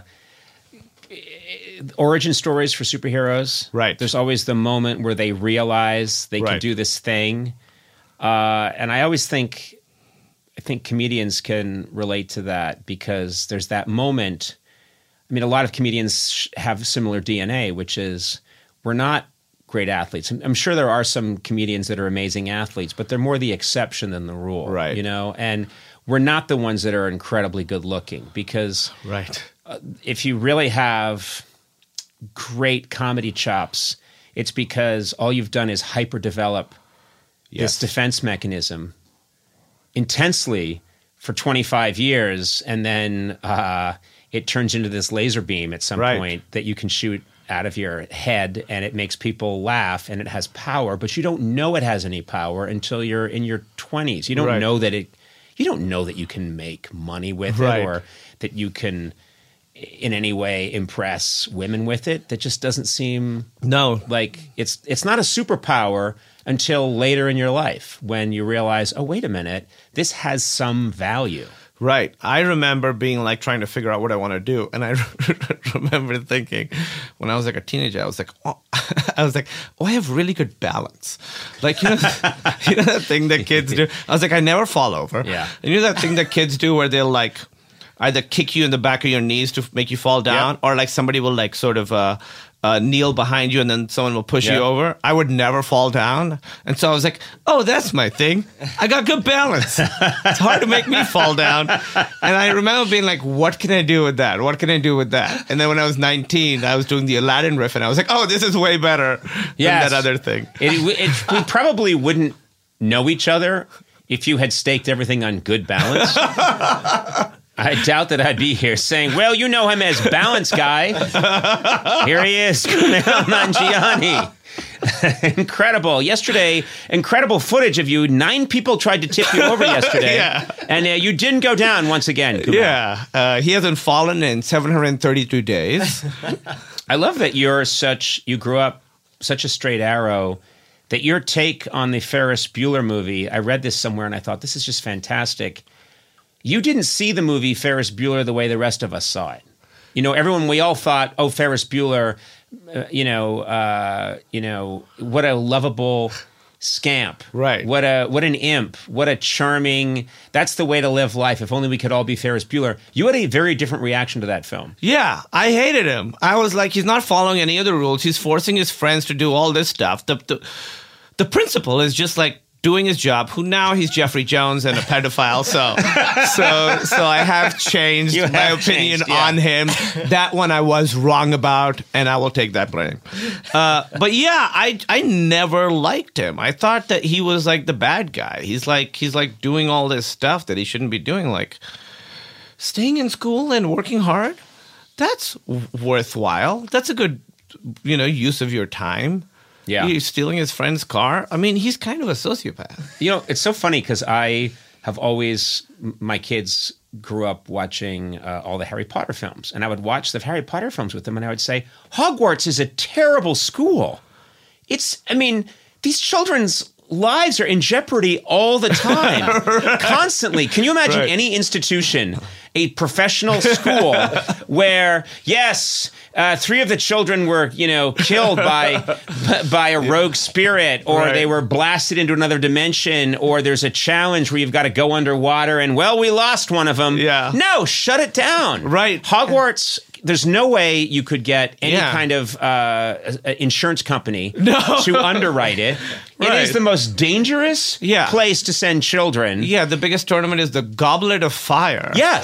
origin stories for superheroes. Right. There's always the moment where they realize they can Right. do this thing. Uh, and I always think, I think comedians can relate to that because there's that moment. I mean, a lot of comedians have similar D N A, which is we're not great athletes. I'm sure there are some comedians that are amazing athletes, but they're more the exception than the rule, Right. you know? And we're not the ones that are incredibly good looking because Right. uh, if you really have great comedy chops, it's because all you've done is hyper develop Yes. this defense mechanism intensely for twenty-five years, and then uh, it turns into this laser beam at some Right. point that you can shoot out of your head, and it makes people laugh, and it has power, but you don't know it has any power until you're in your twenties. You don't Right. know that it. You don't know that you can make money with Right. it, or that you can in any way impress women with it. That just doesn't seem No. like it's it's not a superpower until later in your life when you realize, oh, wait a minute, this has some value. Right. I remember being like trying to figure out what I want to do. And I remember thinking when I was like a teenager, I was like, oh, I was like, oh, I have really good balance. Like, you know, you know that thing that kids do? I was like, I never fall over. Yeah. And you know that thing that kids do where they'll like either kick you in the back of your knees to make you fall down, Yep. or like somebody will like sort of uh, uh, kneel behind you and then someone will push Yep. you over. I would never fall down. And so I was like, oh, that's my thing. I got good balance. It's hard to make me fall down. And I remember being like, what can I do with that? What can I do with that? And then when I was nineteen, I was doing the Aladdin riff and I was like, oh, this is way better Yes. than that other thing. It, it, we probably wouldn't know each other if you had staked everything on good balance. I doubt that I'd be here saying, well, you know him as Balance Guy. Here he is, Kumail Nanjiani. Incredible. Yesterday, incredible footage of you. Nine people tried to tip you over yesterday. Yeah. And uh, you didn't go down once again, Kumail. Yeah. Uh, he hasn't fallen in seven hundred thirty-two days. I love that you're such, you grew up such a straight arrow, that your take on the Ferris Bueller movie, I read this somewhere and I thought, this is just fantastic. You didn't see the movie Ferris Bueller the way the rest of us saw it. You know, everyone, we all thought, oh, Ferris Bueller, uh, you know, uh, you know, what a lovable scamp. Right. What a what an imp. What a charming, that's the way to live life. If only we could all be Ferris Bueller. You had a very different reaction to that film. Yeah, I hated him. I was like, he's not following any of the rules. He's forcing his friends to do all this stuff. The the, the principal is just like doing his job, who now he's Jeffrey Jones and a pedophile. So so so I have changed You my have opinion changed, yeah. on him. That one I was wrong about, and I will take that blame. Uh, but yeah, I I never liked him. I thought that he was like the bad guy. He's like he's like doing all this stuff that he shouldn't be doing, like staying in school and working hard. That's w- worthwhile. That's a good, you know, use of your time. Yeah. He's stealing his friend's car. I mean, he's kind of a sociopath. You know, it's so funny because I have always, m- my kids grew up watching uh, all the Harry Potter films. And I would watch the Harry Potter films with them and I would say, Hogwarts is a terrible school. It's, I mean, these children's lives are in jeopardy all the time, right. Constantly. Can you imagine Right. any institution, a professional school where, yes, uh, three of the children were, you know, killed by by a rogue spirit, or Right. they were blasted into another dimension, or there's a challenge where you've got to go underwater and, well, we lost one of them. Yeah. No, shut it down. Right. Hogwarts, there's no way you could get any Yeah. kind of uh, insurance company No. to underwrite it. It Right. is the most dangerous Yeah. place to send children. Yeah, the biggest tournament is the Goblet of Fire. Yes.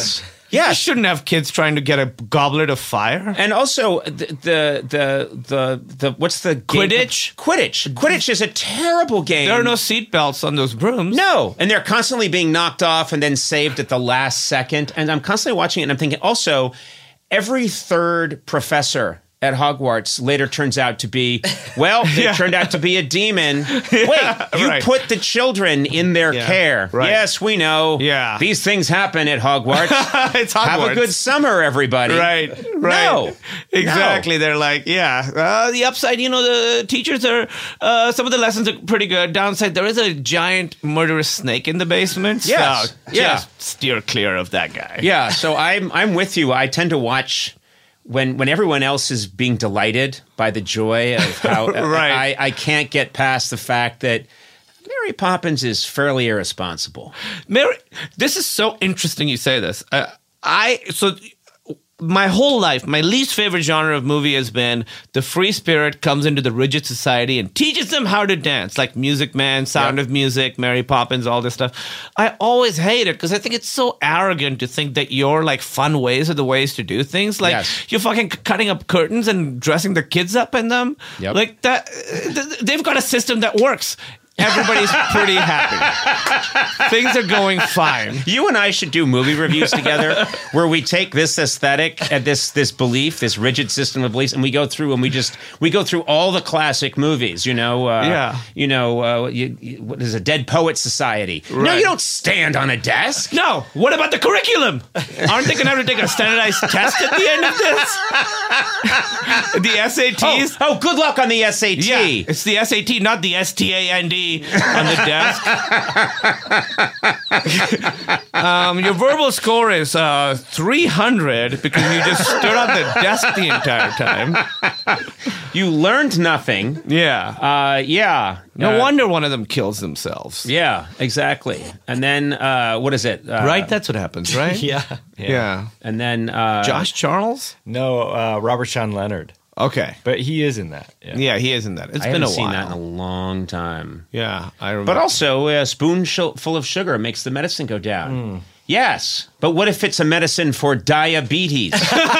Yeah. You shouldn't have kids trying to get a goblet of fire. And also the the the the, the what's the game? Quidditch? Quidditch. Quidditch is a terrible game. There are no seatbelts on those brooms. No, and they're constantly being knocked off and then saved at the last second. And I'm constantly watching it and I'm thinking, also, every third professor at Hogwarts later turns out to be, well, they Yeah. turned out to be a demon. Wait, you right. put the children in their Yeah, care. right. Yes, we know. Yeah. These things happen at Hogwarts. It's Have a Hogwarts. good summer, everybody. Right, right. No. Exactly. They're like, yeah. Uh, the upside, you know, the teachers are, uh, some of the lessons are pretty good. Downside, there is a giant murderous snake in the basement. Yes. So Yeah. just steer clear of that guy. Yeah, so I'm I'm with you. I tend to watch when when everyone else is being delighted by the joy of how Right. I, I can't get past the fact that Mary Poppins is fairly irresponsible. Mary, this is so interesting you say this. Uh, I, so my whole life, my least favorite genre of movie has been the free spirit comes into the rigid society and teaches them how to dance, like Music Man, Sound Yep. of Music, Mary Poppins, all this stuff. I always hate it because I think it's so arrogant to think that your like fun ways are the ways to do things. Like Yes. you're fucking cutting up curtains and dressing the kids up in them. Yep. Like that, th- they've got a system that works. Everybody's pretty happy. Things are going fine. You and I should do movie reviews together where we take this aesthetic and this this belief, this rigid system of beliefs, and we go through and we just we go through all the classic movies. You know, uh, Yeah. You know, uh, you, you, what is a Dead Poet Society? No, Right. you don't stand on a desk. No, what about the curriculum? Aren't they going to have to take a standardized test at the end of this? The S A Ts? Oh, oh, good luck on the S A T. Yeah, it's the S A T, not the S T A N D on the desk. um, your verbal score is uh, three hundred because you just stood on the desk the entire time. You learned nothing. Yeah. Uh, yeah. No Uh, wonder one of them kills themselves. Yeah, exactly. And then, uh, what is it? Uh, Right? That's what happens, right? Yeah. Yeah. And then, uh, Josh Charles? No, uh, Robert Sean Leonard. Okay. But he is in that. Yeah. Yeah, he is in that. It's I been haven't a seen while. that in a long time. Yeah, I remember. But also, a spoon sh- full of sugar makes the medicine go down. Mm. Yes, but what if it's a medicine for diabetes?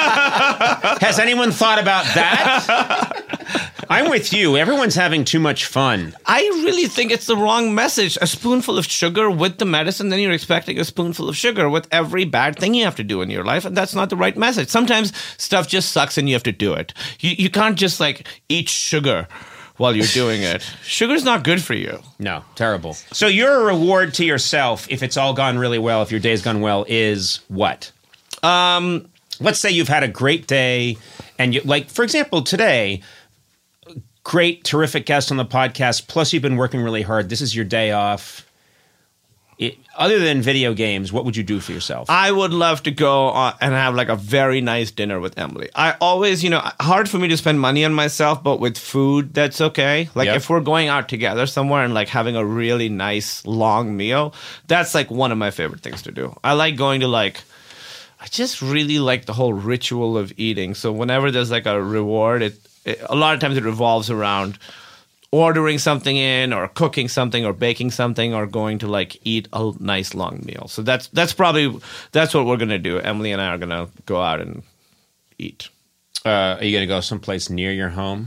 Has anyone thought about that? I'm with you. Everyone's having too much fun. I really think it's the wrong message. A spoonful of sugar with the medicine, then you're expecting a spoonful of sugar with every bad thing you have to do in your life, and that's not the right message. Sometimes stuff just sucks and you have to do it. You, you can't just like eat sugar while you're doing it. Sugar's not good for you. No, terrible. So your reward to yourself, if it's all gone really well, if your day's gone well, is what? Um, Let's say you've had a great day, and you like, for example, today, great, terrific guest on the podcast. Plus, you've been working really hard. This is your day off. It, other than video games, what would you do for yourself? I would love to go on and have like a very nice dinner with Emily. I always, you know, hard for me to spend money on myself, but with food, that's okay. Like Yep. if we're going out together somewhere and like having a really nice long meal, that's like one of my favorite things to do. I like going to like, I just really like the whole ritual of eating. So whenever there's like a reward, it, it a lot of times it revolves around ordering something in or cooking something or baking something or going to like eat a nice long meal. So that's that's probably that's what we're going to do. Emily and I are going to go out and eat. Uh, are you going to go someplace near your home?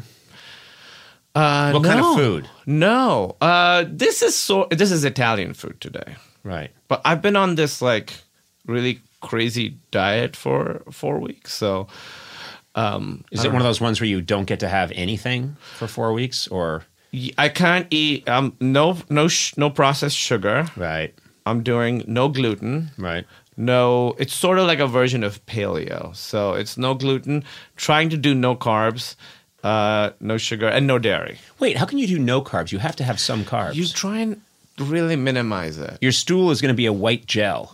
Uh, What kind of no. food? No. Uh, this is so this is Italian food today. Right. But I've been on this like really crazy diet for four weeks. So um, Is it one of those ones where you don't get to have anything for four weeks, or I can't eat um, no no sh- no processed sugar. right, I'm doing no gluten. right? No, it's sort of like a version of paleo. So it's no gluten, trying to do no carbs, uh, no sugar, and no dairy. Wait, how can you do no carbs? You have to have some carbs. You try and really minimize it. Your stool is going to be a white gel.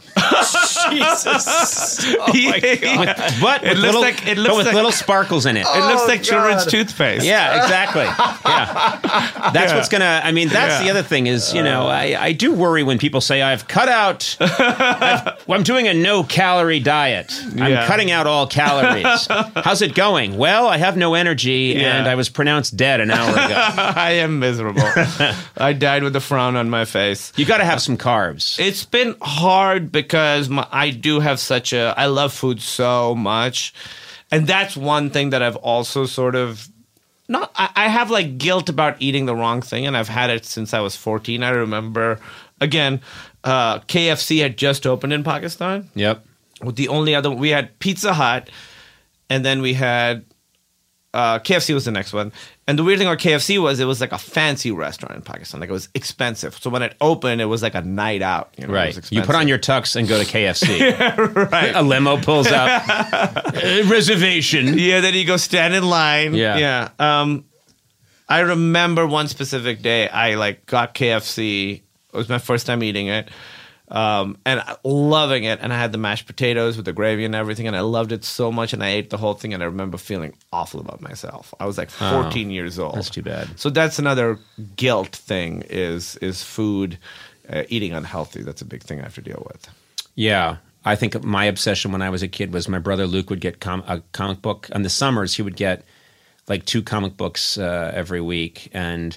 Jesus. Oh my God. But It with looks little, like- it looks but with like- little sparkles in it. It looks Oh, like children's God. toothpaste. Yeah, exactly. Yeah, that's Yeah. what's gonna. I mean, that's Yeah. the other thing is, you know, I, I do worry when people say I've cut out. I've, well, I'm doing a no calorie diet. I'm Yeah. cutting out all calories. How's it going? Well, I have no energy, Yeah. and I was pronounced dead an hour ago. I am miserable. I died with a frown on my face. You got to have some carbs. It's been hard because my I do have such a, I love food so much. And that's one thing that I've also sort of, not, I, I have like guilt about eating the wrong thing. And I've had it since I was fourteen. I remember, again, uh, K F C had just opened in Pakistan. Yep. With the only other, we had Pizza Hut, and then we had uh, K F C was the next one. And the weird thing about K F C was it was like a fancy restaurant in Pakistan. Like it was expensive. So when it opened, it was like a night out. You know, it was Right. You put on your tux and go to K F C. right. A limo pulls up. Uh, reservation. Yeah, then you go stand in line. Yeah. Yeah. Um, I remember one specific day I like got K F C. It was my first time eating it. Um, and I- loving it. And I had the mashed potatoes with the gravy and everything. And I loved it so much. And I ate the whole thing. And I remember feeling awful about myself. I was like fourteen years old. That's too bad. So that's another guilt thing is, is food, uh, eating unhealthy. That's a big thing I have to deal with. Yeah. I think my obsession when I was a kid was my brother Luke would get com- a comic book. In the summers, he would get like two comic books uh, every week. And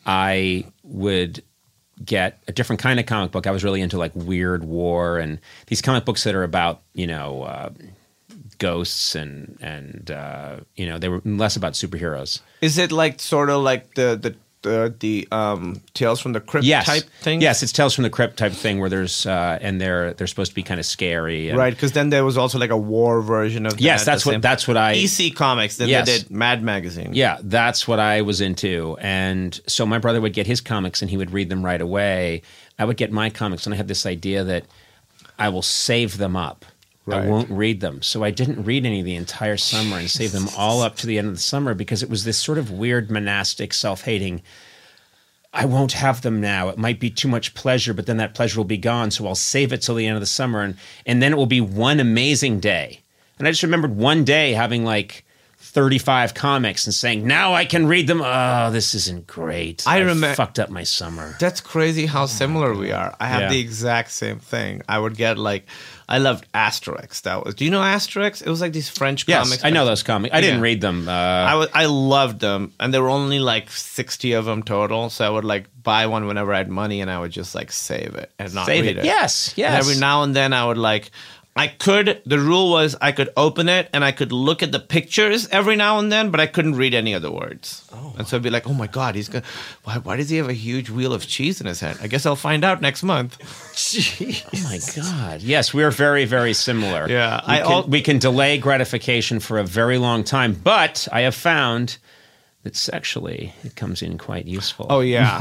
I would get a different kind of comic book. I was really into like Weird War and these comic books that are about, you know, uh, ghosts and, and uh, you know, they were less about superheroes. Is it like sort of like the, the, the, the um, Tales from the Crypt Yes. type thing? Yes, it's Tales from the Crypt type thing where there's, uh, and they're, they're supposed to be kind of scary. And, Right, because then there was also like a war version of that. Yes, at that's the what, same- that's what I... E C Comics, then Yes. they did Mad Magazine. Yeah, that's what I was into. And so my brother would get his comics and he would read them right away. I would get my comics and I had this idea that I will save them up. Right. I won't read them. So I didn't read any the entire summer and save them all up to the end of the summer because it was this sort of weird monastic self-hating. I won't have them now. It might be too much pleasure, but then that pleasure will be gone. So I'll save it till the end of the summer. And, and then it will be one amazing day. And I just remembered one day having like thirty-five comics and saying, now I can read them. Oh, this isn't great. I I remem- fucked up my summer. That's crazy how similar we are. I have Yeah. the exact same thing. I would get like, I loved Asterix. That was, do you know Asterix? It was like these French Yes, comics. I know those comics. I didn't Yeah. read them. Uh, I was, I loved them, and there were only like sixty of them total. So I would like buy one whenever I had money, and I would just like save it and not Save read it. it. Yes, yes. And every now and then I would like, I could. The rule was I could open it and I could look at the pictures every now and then, but I couldn't read any of the words. Oh. And so I'd be like, oh my god, he's gonna. Why? Why does he have a huge wheel of cheese in his hand? I guess I'll find out next month. Oh my God. Yes, we're very, very similar. Yeah, We, I can, al- we can delay gratification for a very long time, but I have found that sexually it comes in quite useful. Oh yeah.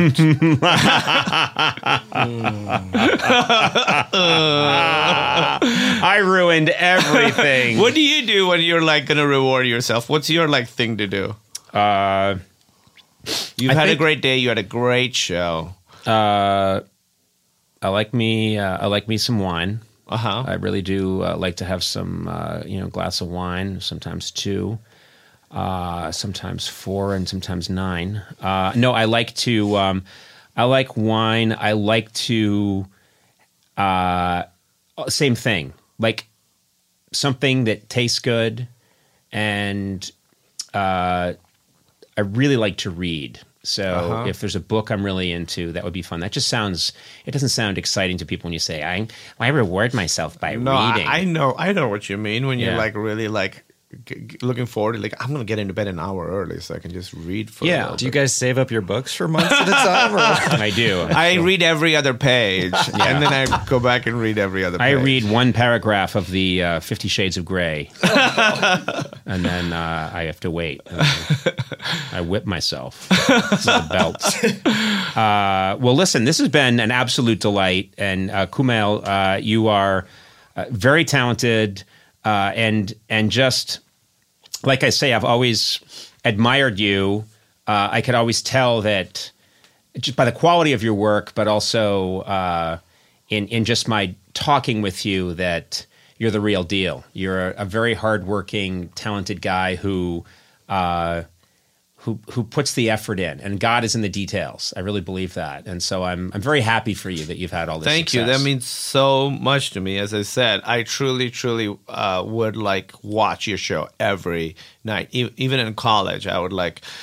I ruined everything. What do you do when you're like gonna reward yourself? What's your like thing to do? Uh, You've I had a think- great day. You had a great show. uh, I like me. Uh, I like me some wine. Uh huh. I really do uh, like to have some, uh, you know, glass of wine. Sometimes two, uh, sometimes four, and sometimes nine. Uh, no, I like to. Um, I like wine. I like to. Uh, same thing. Like something that tastes good, and uh, I really like to read. So Uh-huh. if there's a book I'm really into, that would be fun. That just sounds, it doesn't sound exciting to people when you say, I, I reward myself by No, I, reading. I know. I know what you mean when you're Yeah. like really like g- g- looking forward to like I'm gonna get into bed an hour early so I can just read for. Yeah. A little Do you bit. guys save up your books for months at a time? Or? I do. I read every other page, and then I go back and read every other. I page. read one paragraph of the uh, Fifty Shades of Grey, and then uh, I have to wait. And I whip myself with a belt. Uh, well, listen, this has been an absolute delight, and uh, Kumail, uh, you are uh, very talented, uh, and and just like I say, I've always admired you. Uh, I could always tell that just by the quality of your work, but also uh, in in just my talking with you, that you're the real deal. You're a, a very hardworking, talented guy who uh, who who puts the effort in, and God is in the details. I really believe that, and so I'm I'm very happy for you that you've had all this. Thank you. success. That means so much to me. As I said, I truly, truly uh, would like watch your show every night. E- even in college, I would like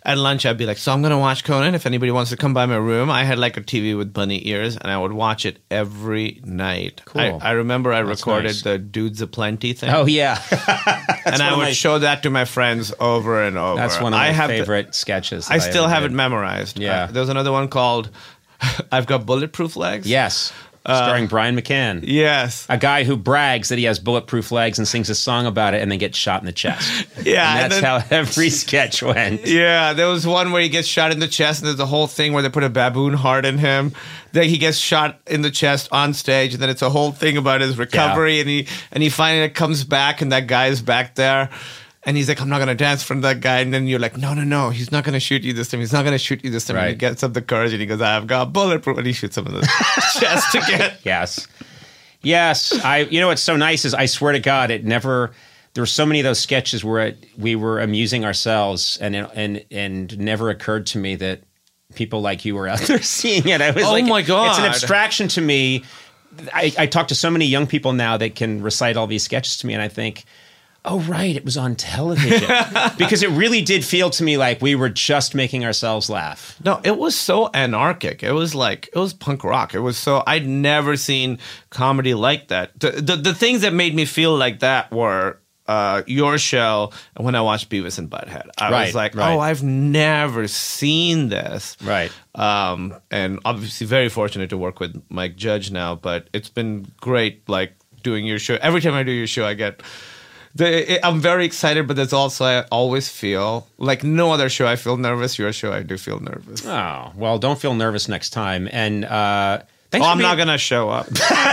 at lunch, I'd be like, so I'm going to watch Conan. If anybody wants to come by my room, I had like a T V with bunny ears, and I would watch it every night. Cool. I, I remember I That's recorded nice. the Dudes Aplenty thing. Oh, yeah. and I one of would my- show that to my friends over and over. That's one of I my have the- favorite sketches. that I still ever have did. it memorized. Yeah. Uh, there's another one called I've Got Bulletproof Legs. Yes. Starring Brian McCann. Yes. A guy who brags that he has bulletproof legs and sings a song about it and then gets shot in the chest. Yeah. And that's and then- how every sketch went. Yeah, there was one where he gets shot in the chest, and there's a whole thing where they put a baboon heart in him. Then he gets shot in the chest on stage, and then it's a whole thing about his recovery, and he and he finally comes back, and that guy's back there, and he's like, "I'm not gonna dance in front of that guy," and then you're like, "No, no, no, he's not gonna shoot you this time. He's not gonna shoot you this time." And he Right. gets up the courage, and he goes, "I've got bulletproof," and he shoots him in the chest again. Yes. Yes. I. You know what's so nice is I swear to God, it never. There were so many of those sketches where it, we were amusing ourselves, and it, and and never occurred to me that people like you were out there seeing it. I was Oh like, my God. it's an abstraction to me. I, I talk to so many young people now that can recite all these sketches to me, and I think, oh right, it was on television because it really did feel to me like we were just making ourselves laugh. No, it was so anarchic. It was like it was punk rock. It was so I'd never seen comedy like that. The the, the things that made me feel like that were uh, your show and when I watched Beavis and Butthead. I Right, was like, right. oh, I've never seen this. Right. Um, and obviously very fortunate to work with Mike Judge now, but it's been great like doing your show. Every time I do your show, I get The, it, I'm very excited, but there's also I always feel like no other show I feel nervous. Your show I do feel nervous. Oh well, don't feel nervous next time. And uh, thanks Oh, for I'm being, not gonna show up.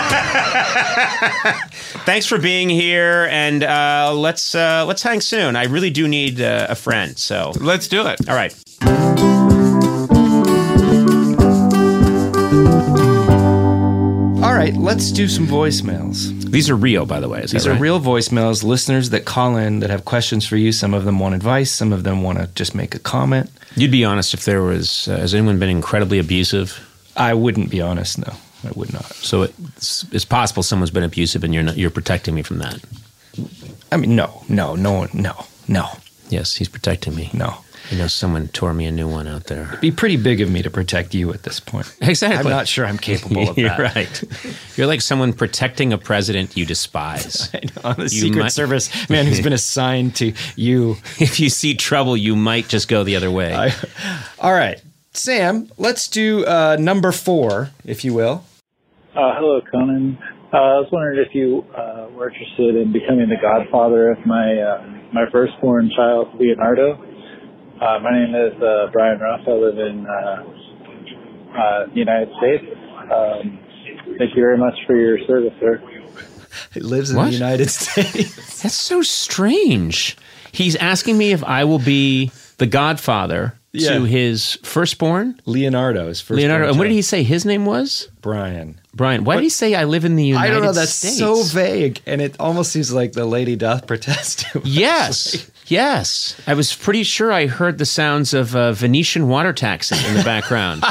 thanks for being here, and uh, let's uh, let's hang soon. I really do need uh, a friend. So Let's do it. all right. All right, let's do some voicemails. These are real, by the way. Is These that are right? real voicemails, listeners that call in that have questions for you. Some of them want advice, some of them want to just make a comment. You'd be honest if there was. Uh, has anyone been incredibly abusive? I wouldn't be honest, no. I would not. So it's, it's possible someone's been abusive, and you're not, you're protecting me from that. I mean, no, no, no one, no, no, Yes, he's protecting me. no. You know, someone tore me a new one out there. It'd be pretty big of me to protect you at this point. Exactly. I'm not sure I'm capable of You're that. right. You're like someone protecting a president you despise. I know, I'm a You Secret might- Service man who's been assigned to you. If you see trouble, you might just go the other way. I, all right, Sam, let's do uh, number four, if you will. Uh, hello, Conan. Uh, I was wondering if you uh, were interested in becoming the godfather of my uh, my firstborn child, Leonardo. Uh, my name is uh, Brian Ruff. I live in uh, uh, the United States. Um, thank you very much for your service, sir. He lives in What? the United States. That's so strange. He's asking me if I will be the godfather Yeah. to his firstborn, Leonardo's first. Leonardo. And what did he say his name was? Brian. Brian. Why did he say I live in the United I don't know. States? That's so vague, and it almost seems like the lady doth protest him. Yes. Yes. I was pretty sure I heard the sounds of uh, Venetian water taxi in the background.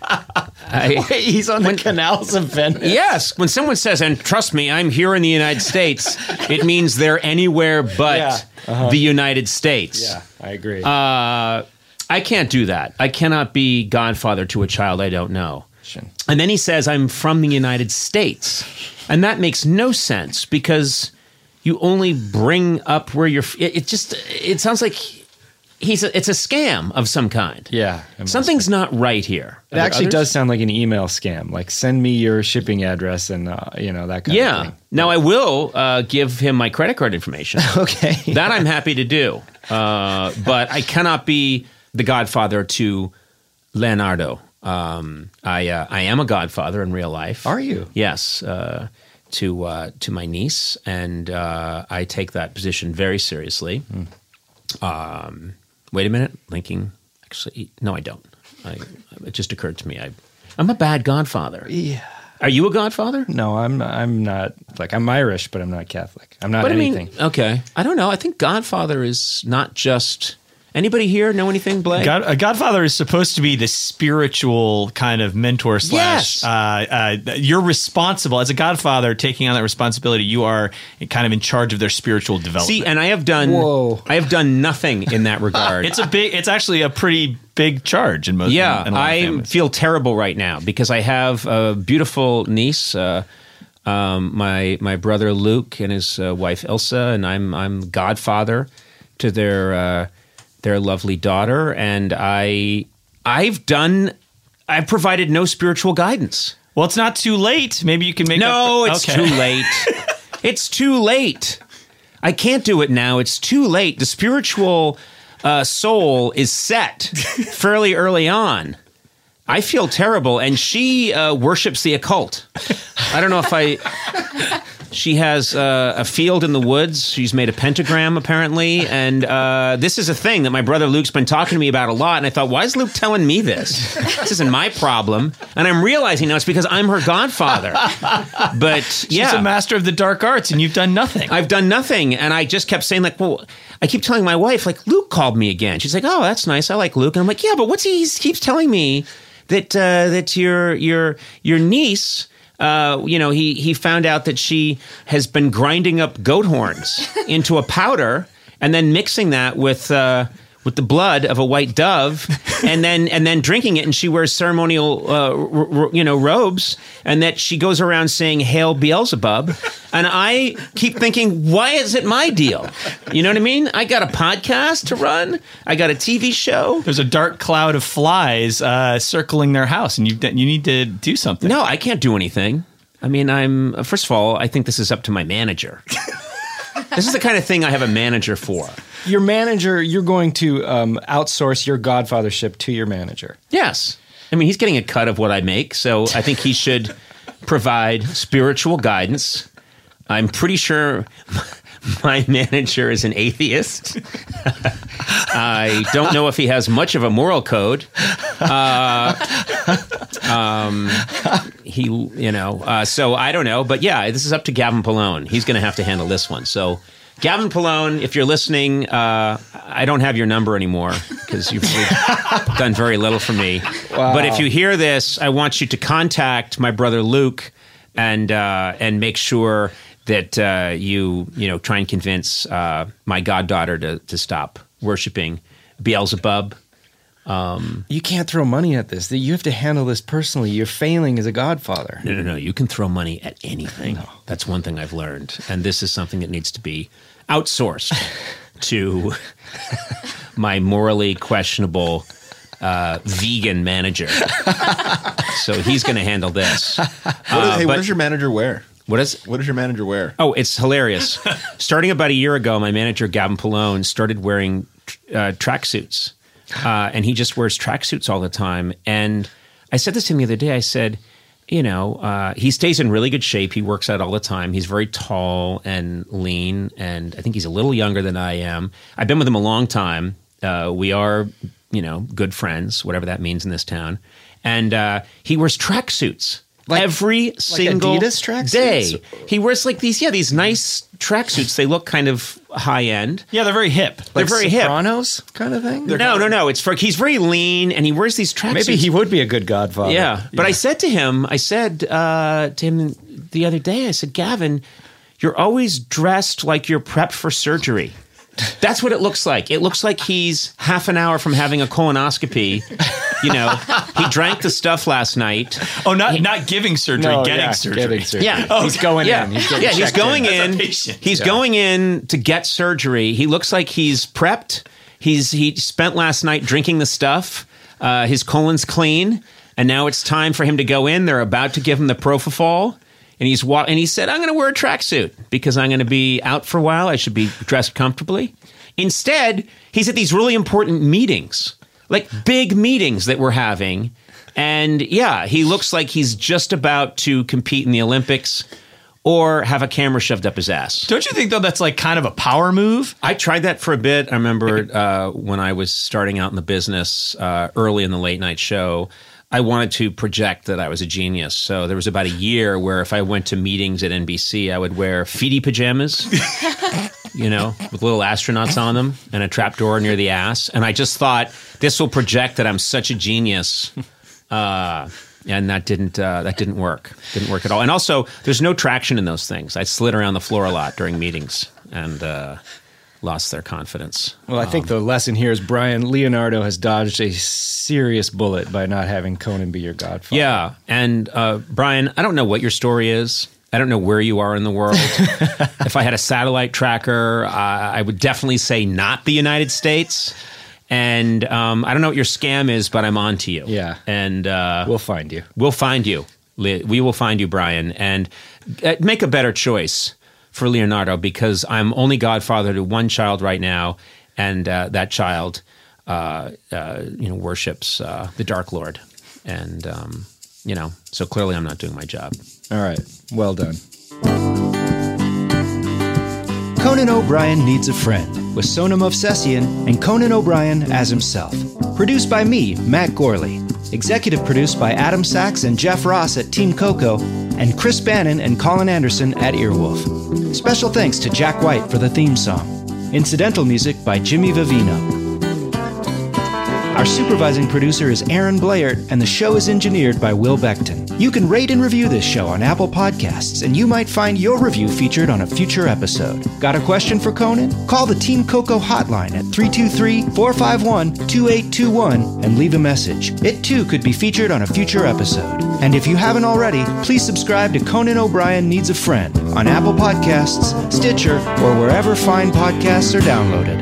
I, Wait, he's on the canals of Venice. yes. When someone says, and trust me, I'm here in the United States, it means they're anywhere but Yeah. Uh-huh. the United States. Yeah, I agree. Uh, I can't do that. I cannot be godfather to a child I don't know. And then he says, I'm from the United States. And that makes no sense because you only bring up where you're. It, it just, it sounds like he's a, it's a scam of some kind. yeah. it must Something's not right here. It actually does sound like an email scam. Like, send me your shipping address and, uh, you know, that kind Yeah. of thing. Now I will uh, give him my credit card information. Okay. That I'm happy to do. Uh, but I cannot be the godfather to Leonardo. Um, I uh, I am a godfather in real life. Are you? Yes. Uh, to uh, to my niece, and uh, I take that position very seriously. Hmm. Um, wait a minute, linking. Actually, no, I don't. I, it just occurred to me. I I'm a bad godfather. Yeah. Are you a godfather? No, I'm I'm not. Like, I'm Irish, but I'm not Catholic. I'm not But anything. I mean, okay. I don't know. I think godfather is not just Anybody here know anything, Blake? God, a godfather is supposed to be the spiritual kind of mentor slash. Yes. Uh, uh, you're responsible as a godfather, taking on that responsibility. You are kind of in charge of their spiritual development. See, and I have done. Whoa. I have done nothing in that regard. it's a big. It's actually a pretty big charge in most. Yeah, in, in a lot of I families. feel terrible right now because I have a beautiful niece, uh, um, my my brother Luke and his uh, wife Ilsa, and I'm I'm godfather to their uh, their lovely daughter, and I I've done I've provided no spiritual guidance. Well, it's not too late. Maybe you can make. No, up it's okay. too late. It's too late. I can't do it now. It's too late. The spiritual uh, soul is set fairly early on. I feel terrible, and she uh, worships the occult. I don't know if I... She has uh, a field in the woods. She's made a pentagram, apparently, and uh, this is a thing that my brother Luke's been talking to me about a lot, and I thought, why is Luke telling me this? This isn't my problem. And I'm realizing now it's because I'm her godfather. But, yeah. She's a master of the dark arts, and you've done nothing. I've done nothing, and I just kept saying, like, well, I keep telling my wife, like, Luke called me again. She's like, oh, that's nice. I like Luke. And I'm like, yeah, but what's he, he keeps telling me that uh, that your your your niece, uh, you know, he he found out that she has been grinding up goat horns into a powder and then mixing that with uh, with the blood of a white dove, and then and then drinking it, and she wears ceremonial, uh, r- r- you know, robes, and that she goes around saying "Hail Beelzebub," and I keep thinking, why is it my deal? You know what I mean? I got a podcast to run, I got a T V show. There's a dark cloud of flies uh, circling their house, and you you need to do something. No, I can't do anything. I mean, I'm first of all, I think this is up to my manager. This is the kind of thing I have a manager for. Your manager, you're going to um, outsource your godfathership to your manager. Yes. I mean, he's getting a cut of what I make, so I think he should provide spiritual guidance. I'm pretty sure my manager is an atheist. I don't know if he has much of a moral code. Uh, um, he, you know, uh, so I don't know. But yeah, this is up to Gavin Pallone. He's going to have to handle this one. So, Gavin Pallone, if you're listening, uh, I don't have your number anymore because you've really done very little for me. Wow. But if you hear this, I want you to contact my brother Luke and uh, and make sure that uh, you you know try and convince uh, my goddaughter to to stop worshiping Beelzebub. Um, You can't throw money at this. You have to handle this personally. You're failing as a godfather. no, no, no. You can throw money at anything. That's one thing I've learned, and this is something that needs to be outsourced to my morally questionable uh, vegan manager. So he's going to handle this. What Uh, is, hey, but- what does your manager wear? What is? What does your manager wear? Oh, it's hilarious. Starting about a year ago, my manager, Gavin Pallone, started wearing uh, tracksuits. Uh, and he just wears tracksuits all the time. And I said this to him the other day. I said, you know, uh, he stays in really good shape. He works out all the time. He's very tall and lean. And I think he's a little younger than I am. I've been with him a long time. Uh, we are, you know, good friends, whatever that means in this town. And uh, he wears tracksuits. Like- Every single Adidas tracksuits? day. He wears like these, yeah, these nice tracksuits. They look kind of high end. Yeah, they're very hip. They're Like very hip. Sopranos kind of thing? No, no, no. It's for he's very lean and he wears these tracksuits. Maybe he would be a good godfather. Yeah, but I said to him, I said uh, to him the other day, I said, Gavin, you're always dressed like you're prepped for surgery. That's what it looks like. It looks like he's half an hour from having a colonoscopy. You know, he drank the stuff last night. Oh, not not giving surgery, No, getting yeah, surgery. getting surgery. Yeah. Oh, He's going Yeah, in. He's getting yeah, he's checked going As a in. patient. He's Yeah. going in to get surgery. He looks like he's prepped. He's he spent last night drinking the stuff. Uh, his colon's clean, and now it's time for him to go in. They're about to give him the propofol, and he's wa- and he said, "I'm going to wear a tracksuit because I'm going to be out for a while. I should be dressed comfortably." Instead, he's at these really important meetings, like big meetings that we're having. And yeah, he looks like he's just about to compete in the Olympics or have a camera shoved up his ass. Don't you think, though, that's like kind of a power move? I tried that for a bit. I remember uh, when I was starting out in the business uh, early in the late night show, I wanted to project that I was a genius. So there was about a year where if I went to meetings at N B C, I would wear feety pajamas you know, with little astronauts on them and a trapdoor near the ass. And I just thought, this will project that I'm such a genius. Uh, and that didn't uh, that didn't work. Didn't work at all. And also, there's no traction in those things. I slid around the floor a lot during meetings and uh, lost their confidence. Well, I think the lesson here is, Brian, Leonardo has dodged a serious bullet by not having Conan be your godfather. Yeah. And uh, Brian, I don't know what your story is. I don't know where you are in the world. If I had a satellite tracker, uh, I would definitely say not the United States. And um, I don't know what your scam is, but I'm on to you. Yeah. And uh, We'll find you. We'll find you. Le- We will find you, Brian. And uh, make a better choice for Leonardo, because I'm only godfather to one child right now, and uh, that child, uh, uh, you know, worships uh, the Dark Lord. And, um, you know, so clearly I'm not doing my job. All right. Well done. Conan O'Brien Needs a Friend, with Sonam Movsesian and Conan O'Brien as himself. Produced by me, Matt Gorley. Executive produced by Adam Sachs and Jeff Ross at Team Coco, and Chris Bannon and Colin Anderson at Earwolf. Special thanks to Jack White for the theme song. Incidental music by Jimmy Vivino. Our supervising producer is Aaron Blayert, and the show is engineered by Will Beckton. You can rate and review this show on Apple Podcasts, and you might find your review featured on a future episode. Got a question for Conan? Call the Team Coco hotline at three two three, four five one, two eight two one and leave a message. It too could be featured on a future episode. And if you haven't already, please subscribe to Conan O'Brien Needs a Friend on Apple Podcasts, Stitcher, or wherever fine podcasts are downloaded.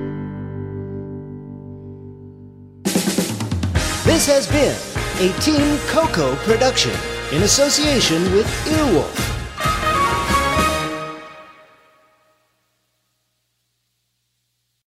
This has been a Team Coco production in association with Earwolf.